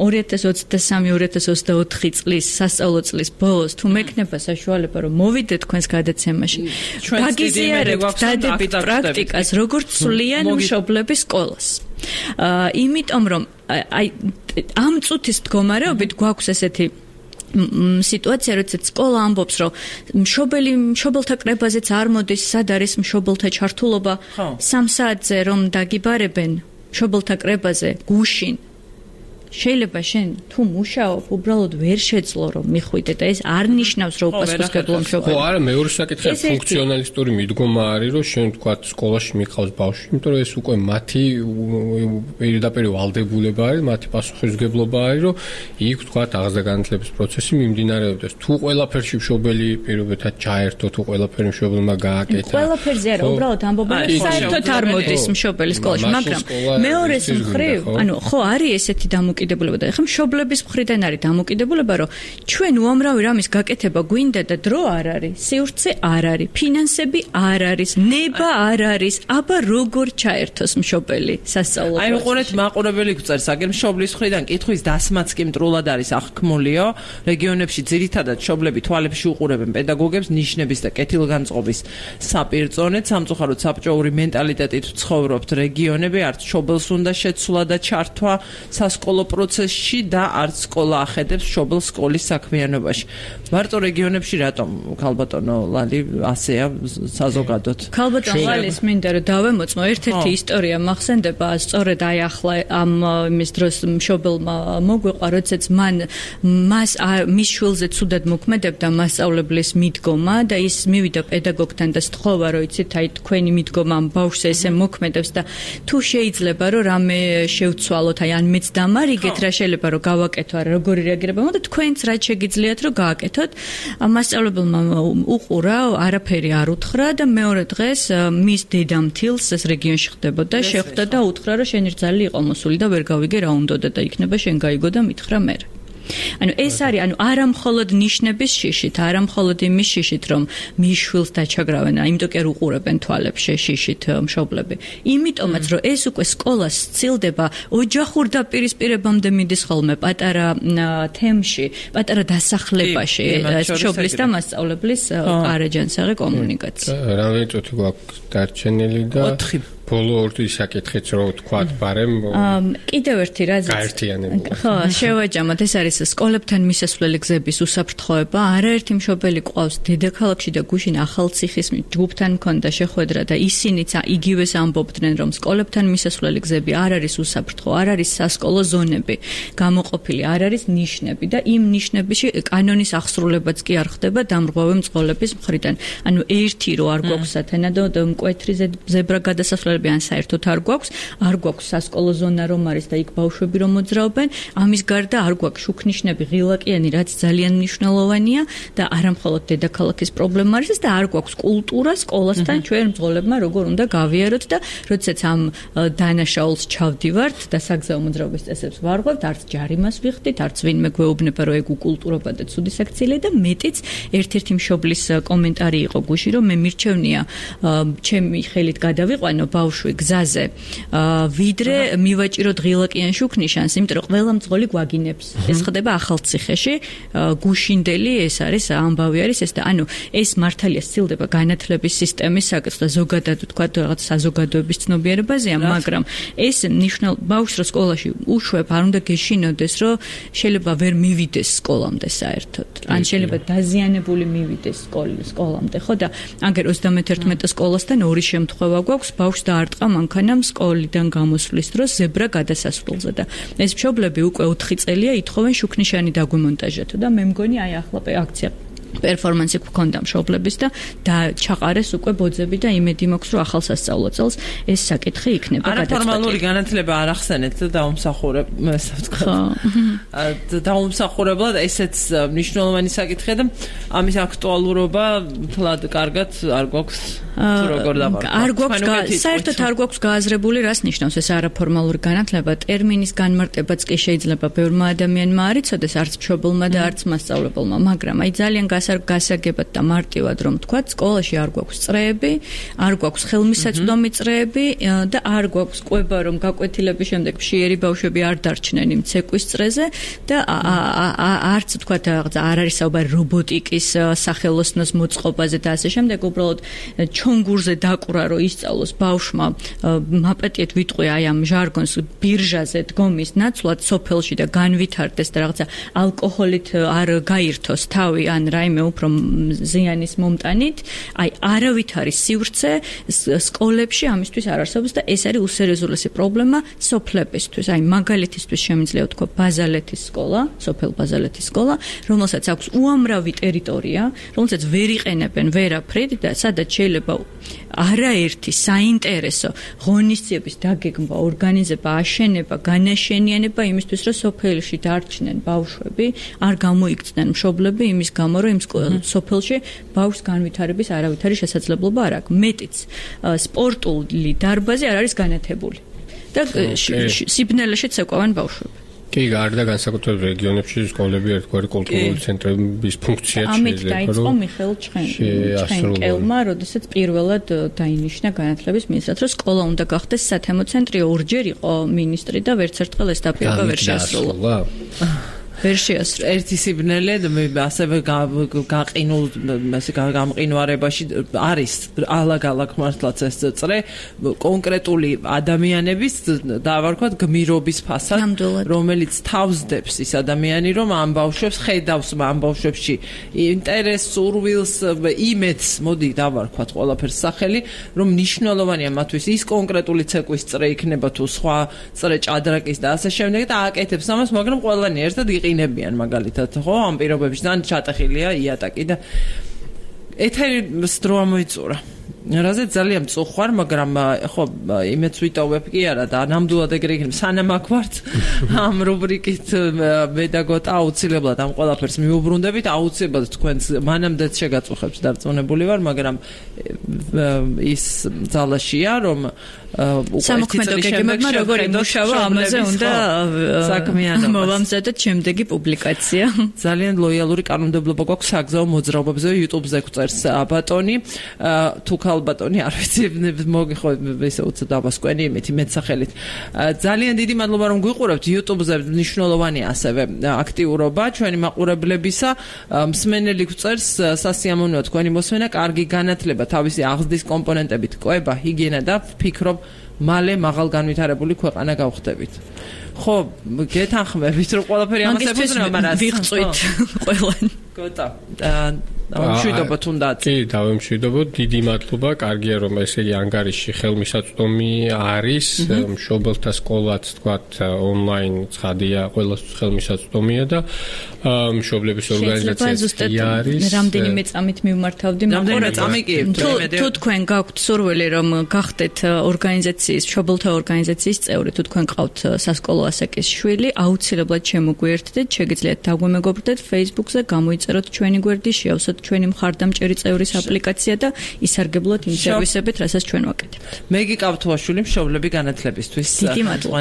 2023-2024 წლის სასწავლო წლის ბოლოს თუ მექნება საშუალება რომ მოვიდეთ თქვენს გადაცემაში გაგიზიარებთ დადებით პრაქტიკას როგორც სვლიან მშობლების სკოლას იმიტომ რომ აი ამ წუთის მდგომარეობით გვაქვს ესეთი სიტუაცია, როდესაც სკოლა ამბობს, რომ მშობელთა კრებაზეც არ მოდის, სად არის მშობელთა ჩართულობა, 3 საათზე რომ დაგიბარებენ მშობელთა კრებაზე გუშინ. შეიძლება შენ თუ მუშაობ, უბრალოდ ვერ შეძლო რომ მიხვიდე და ეს არ ნიშნავს რომ უპასუხისმგებლო მშობელი. ხო, არა, მეორე საკითხია ფუნქციონალისტური მიდგომა არის, რომ შენ თქვა სკოლაში მიყავს ბავშვი, იმიტომ რომ ეს უკვე მათი პირდაპირ ვალდებულება არის, მათი პასუხისმგებლობა არის, რომ იქ თქვა აღზრდა-განათლების პროცესი მიმდინარეობდეს. თუ ყველაფერში მშობელი პირობითად ჩაერთო, თუ ყველაფერი მშობელმა გააკეთა. ყველაფერზე არა, უბრალოდ ამბობენ, რომ საერთოდ არ მოდის მშობელი სკოლაში, მაგრამ მეორეს მხრივ, ხო არის ესეთი დამოკიდებულება და ეხლა მშობლების მხრიდან არის დამოკიდებულება, რომ ჩვენ უამრავი რამის გაკეთება გვინდა და დრო არ არის, სივრცე არ არის, ფინანსები არ არის, ნება არ არის, აბა როგორ ჩაერთოს მშობელი სასწავლო პროცესში? აი უყურეთ მაყურებელი გვწერს, აგერ მშობლის მხრიდან კითხვის დასმაც კი მტრულად არის აღქმულიო, რეგიონებში ძირითადად მშობლები თვალებში უყურებენ პედაგოგებს ნიშნების და კეთილგანწყობის საპირწონედ, სამწუხაროდ საბჭოური მენტალიტეტით ცხოვრობთ რეგიონები, არც მშობელს უნდა შეცვლა და ჩართვა სასკოლო პროცესში და არც სკოლა ახედებს მშობელს სკოლის საქმიანობაში. მარტო რეგიონებში რატომ ქალბატონო ლალი ასეა საზოგადოდ? ქალბატონო ლალის მინდა რომ დავემოწმო ერთ-ერთი ისტორია მახსენდება, სწორედ აი ახლა ამ იმის დროს მშობელმა მოგვიყვა, როდესაც მას მის შვილზე ცუდად მოქმედებდა მასწავლებლის მიდგომა და ის მივიდა პედაგოგთან და სთხოვა, რომ იცით, აი თქვენი მიდგომა ამ ბავშვს ესე მოქმედებს და თუ შეიძლება რომ რამე შევცვალოთ, აი ან მეც დამარიგეთ რა შეიძლება რომ გავაკეთო, არა როგორი რეაგირება მოხდა, თქვენც რაც შეგიძლიათ რომ გააკეთოთ. მასწავლებელმა უყურა, არაფერი არ უთხრა და მეორე დღეს მის დედამთილს ეს რეგიონში ხდებოდა, შეხვდა და უთხრა, რომ შენი რძალი იყო მოსული და ვერ გავიგე რა უნდოდა და იქნება შენ გაიგო და მითხრა მე. ანუ ეს არის, არა მხოლოდ ნიშნების შიშით, არა მხოლოდ იმის შიშით, რომ მის შვილს დაჩაგრავენ, იმიტომ კი არ უყურებენ თვალებში შიშით მშობლები. იმიტომაც, რომ ეს უკვე სკოლას სცილდება ოჯახურ დაპირისპირებამდე მიდის ხოლმე პატარა თემში, პატარა დასახლებაში, მშობლის და მასწავლებლის ყარაჯანსაღი კომუნიკაცია. რამდენი წუთი გვაქვს დარჩენილი და 4 ბოლო ორი საკითხიც რო თქვათ ბარემ კიდევ ერთი რაზეც ხო შევაჯამოთ, ეს არის სკოლებთან მისასვლელი გზების უსაფრთხოება. არაერთი მშობელი ყავს დედაქალაქში და გუშინ ახალციხის ჯგუფთან მქონდა შეხვედრა და ისინიც იგივეს ამბობდნენ, რომ სკოლებთან მისასვლელი გზები არ არის უსაფრთხო, არ არის სასკოლო ზონები გამოყოფილი, არ არის ნიშნები და იმ ნიშნებში კანონის აღსრულებაც კი არ ხდება დამრღვევი მძღოლების მხრიდან. ანუ ერთი რო არ გვაქვს სათანადო მკვეთრი ზებრა გადასასვლელი ან საერთოდ არ გვაქვს სასკოლო ზონა რომ არის და იქ ბავშვები რომ მოძრაობენ, ამის გარდა არ გვაქვს შუქნიშნები ღილაკიანი, რაც ძალიან მნიშვნელოვანია და არა მხოლოდ დედაქალაქის პრობლემა არის და არ გვაქვს კულტურა სკოლასთან ჩვენ მძღოლებმა როგორ უნდა გავიაროთ და როდესაც ამ დანაშაულს ჩავდივართ და საგზაო მოძრაობის წესებს ვარღვევთ, არც ჯარიმას ვიხდით, არც ვინმე გვეუბნება რომ ეგ უკულტურობა და ცუდი საქციელია და მეტიც ერთ-ერთი მშობლის კომენტარი იყო გუში, რომ მე მირჩევნია ჩემი ხელით გადავიყვანო ბავშვი გზაზე, ვიდრე მივაჭიროთ ღილაკიან შუქნიშანს, იმიტომ რომ ყველა მძღოლი გვაგინებს. ეს ხდება ახალციხეში, გუშინდელი ეს არის, ამბავი არის ეს და ანუ ეს მართალია სცილდება განათლების სისტემის საკითხს და ზოგადად თქვა რაღაც საზოგადოების ცნობიერებაზეა, მაგრამ ეს ბავშვს რო სკოლაში უშვებ, არ უნდა გეშინოდეს, რომ შეიძლება ვერ მივიდეს სკოლამდე საერთოდ. ან შეიძლება დაზიანებული მივიდეს სკოლამდე, ხო და აგერ 31 სკოლასთან ორი შემთხვევა გვაქვს, ბავშვს დაარტყა მანქანამ სკოლიდან გამოსვლის დროს ზებრა გადასასვლელზე და ეს მშობლები უკვე 4 წელია ითხოვენ შუქნიშანი დაგვიმონტაჟეთო და მე მგონი აი ახლა აქცია პერფორმანსი გქონდა მშობლების და ჩაყარეს უკვე ბოძები და იმედი მაქვს რომ ახალ სასწავლო წელს ეს საკითხი იქნება გადაწყვეტილი. არაფორმალური განათლება არ ახსენეთ და დაუმსახურებლად ესეც მნიშვნელოვანი საკითხია და ამის აქტუალურობა თლად კარგად არ გვაქვს როგორ დავარქვათ. საერთოდ არ გვაქვს გააზრებული რას ნიშნავს ეს არაფორმალური განათლება. ტერმინის განმარტებაც კი შეიძლება ბევრმა ადამიანმა არ იცოდეს, არც მშობელმა და არც მასწავლებელმა, მაგრამ აი ძალიან გასაგებად და მარტივად რომ თქვა, სკოლაში არ გვაქვს წრეები, არ გვაქვს ხელმისაწვდომი წრეები და არ გვაქვს კვება რომ გაკვეთილების შემდეგ მშიერი ბავშვები არ დარჩნენ იმ ცეკვის წრეზე და არც თქვა არ არის საუბარი რობოტიკის სახელოსნოს მოწყობაზე და ასე შემდეგ, უბრალოდ თონგურზე დაკვრა რომ ისწავლოს ბავშვმა მაპატიეთ ვიტყვი აი ამ ჟარგონს ბირჟაზე დგომის ნაცვლად სოფელში და განვითარდეს და რაღაცა ალკოჰოლით არ გაირთოს თავი ან რაიმე უფრო ზიანის მომტანით აი არავით არის სივრცე სკოლებში ამისთვის არ არსებობს და ეს არის უსერიოზულესი პრობლემა სოფლებისთვის აი მაგალითისთვის შემიძლია ვთქვა ბაზალეთის სკოლა სოფელ ბაზალეთის სკოლა რომელსაც აქვს უამრავი ტერიტორია რომელსაც ვერ იყენებენ ვერაფრით და სადაც შეიძლება არაერთი საინტერესო ღონისძიების დაგეგმვა ორგანიზება აშენება განაშენიანება იმისთვის რომ სოფელში დარჩნენ ბავშვები არ გამოიქცნენ მშობლები იმის გამო რომ იმ სოფელში ბავშვს განვითარების არავითარი შესაძლებლობა არ აქვს მეტიც სპორტული დარბაზი არ არის განათებული და სიბნელეშიც ეკავენ ბავშვები კი, გარდა განსაკუთრებით რეგიონებში სკოლები ერთგვარი კულტურული ცენტრების ფუნქციაც შეიძლება. ამით დაიწყო მიხეილ ჩხენკელმა, როდესაც პირველად დაინიშნა განათლების მინისტრად, რომ სკოლა უნდა გახდეს სათემო ცენტრი, ორჯერ იყო მინისტრი და ვერც ერთხელ ეს დაპირება ვერ შეასრულა. ვერ შეასრულა. ერთი სიბნელე ასევე გაყინულ გამყინვარებაში არის ალაგ-ალაგ მართლაც ეს წრე კონკრეტული ადამიანების დავარქვათ გმირობის ფასად რომელიც თავსდებს ის ადამიანი რომ ამ ბავშვებს ხედავს ამ ბავშვებში ინტერესს სურვილს იმედს მოდი დავარქვათ ყველაფერს სახელი რომ მნიშვნელოვანია მათთვის ის კონკრეტული ცეკვის წრე იქნება თუ სხვა წრე ჭადრაკის და ასე შემდეგ და აკეთებს ამას მაგრამ ყველანი ერთად იყინებიან მაგალითად ხო ამ პირობებში ძალიან ჩატეხილია იატაკი და ეთერის დრო ამოიწურა რაზეც ძალიან მწუხვარ მაგრამ ხო იმეც ვიტოვებ კი არა და ნამდვილად ეგრე იქნება სანამ აქ ვართ ამ რუბრიკით მე და გოტა აუცილებლად ამ ყველაფერს მიუბრუნდებით აუცილებლად თქვენს მანამდეც შეგაწუხებს დარწმუნებული ვარ მაგრამ ის ძალაშია რომ სამოქმედო გეგმებმა როგორ იმუშავა ამაზე უნდა საქმიანობა მოვამზადოთ შემდეგი პუბლიკაცია ძალიან ლოიალური კანონმდებლობა გვაქვს საგზაო მოძრაობებზე YouTube-ზე გვწერს ბატონი თუ ალბატონი არ ვიცი მოგიხო ესე უცებ დავასკვენი იმით მეტსახელით ძალიან დიდი მადლობა რომ გვიყურებთ YouTube-ზე მნიშვნელოვანი ასევე აქტიურობა ჩვენი მაყურებლებისა მსმენელი გვწერს სასიამოვნოა თქვენი მოსმენა კარგი განათლება თავისი აღზრდის კომპონენტებით კვება ჰიგიენა და ვფიქრობ მალე მაღალ განვითარებული ქვეყანა გავხდებით ხო გეთანხმებით რომ ყველაფერი ამას ებრძნება მაგრამ ვიღწვით ყველანი გოტა მშვიდობა თუნდაც. კი, დავემშვიდობოთ. დიდი მადლობა. კარგია რომ ესე იგი ანგარიში ხელმისაწვდომი არის. მშობელთა სკოლაც თქვათ ონლაინ ცხადია, ყველას ხელმისაწვდომია და მშობლების ორგანიზაციაც არის. რამდენიმე წამით მიმართავდი, მაგრამ თუ თქვენ გაქვთ სურვილი რომ გახდეთ ორგანიზაციის, მშობელთა ორგანიზაციის წევრი, თუ თქვენ ყავთ სასკოლო ასაკის შვილი, აუცილებლად შემოგვიერთდეთ, შეგიძლიათ დაგვემეგობრდეთ Facebook-ზე, გამოიწეროთ ჩვენი გვერდი, შეავსოთ ჩვენი მხარდამჭერი წევრის აპლიკაცია და ისარგებლოთ იმ სერვისებით, რასაც ჩვენ ვაკეთებთ. მე გიყავთ ვაშული მშობლები განათლებისთვის. დიდი მადლობა.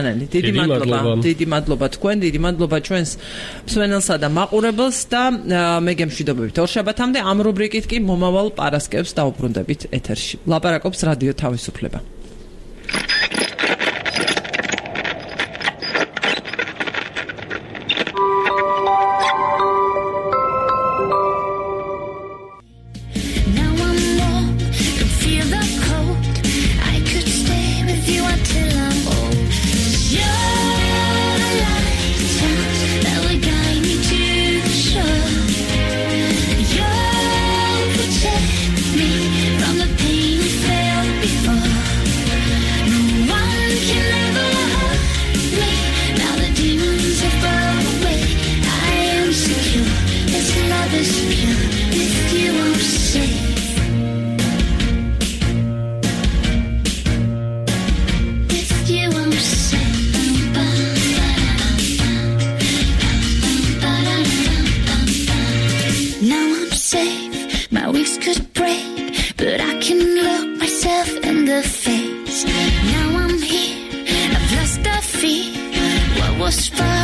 დიდი მადლობა თქვენ, დიდი მადლობა ჩვენს მსმენელსა და მაყურებელს და მე გემშვიდობებით. ორშაბათამდე ამ რუბრიკით კი მომავალ პარასკევს დავუბრუნდებით ეთერში. ლაპარაკობს რადიო თავისუფლება. Was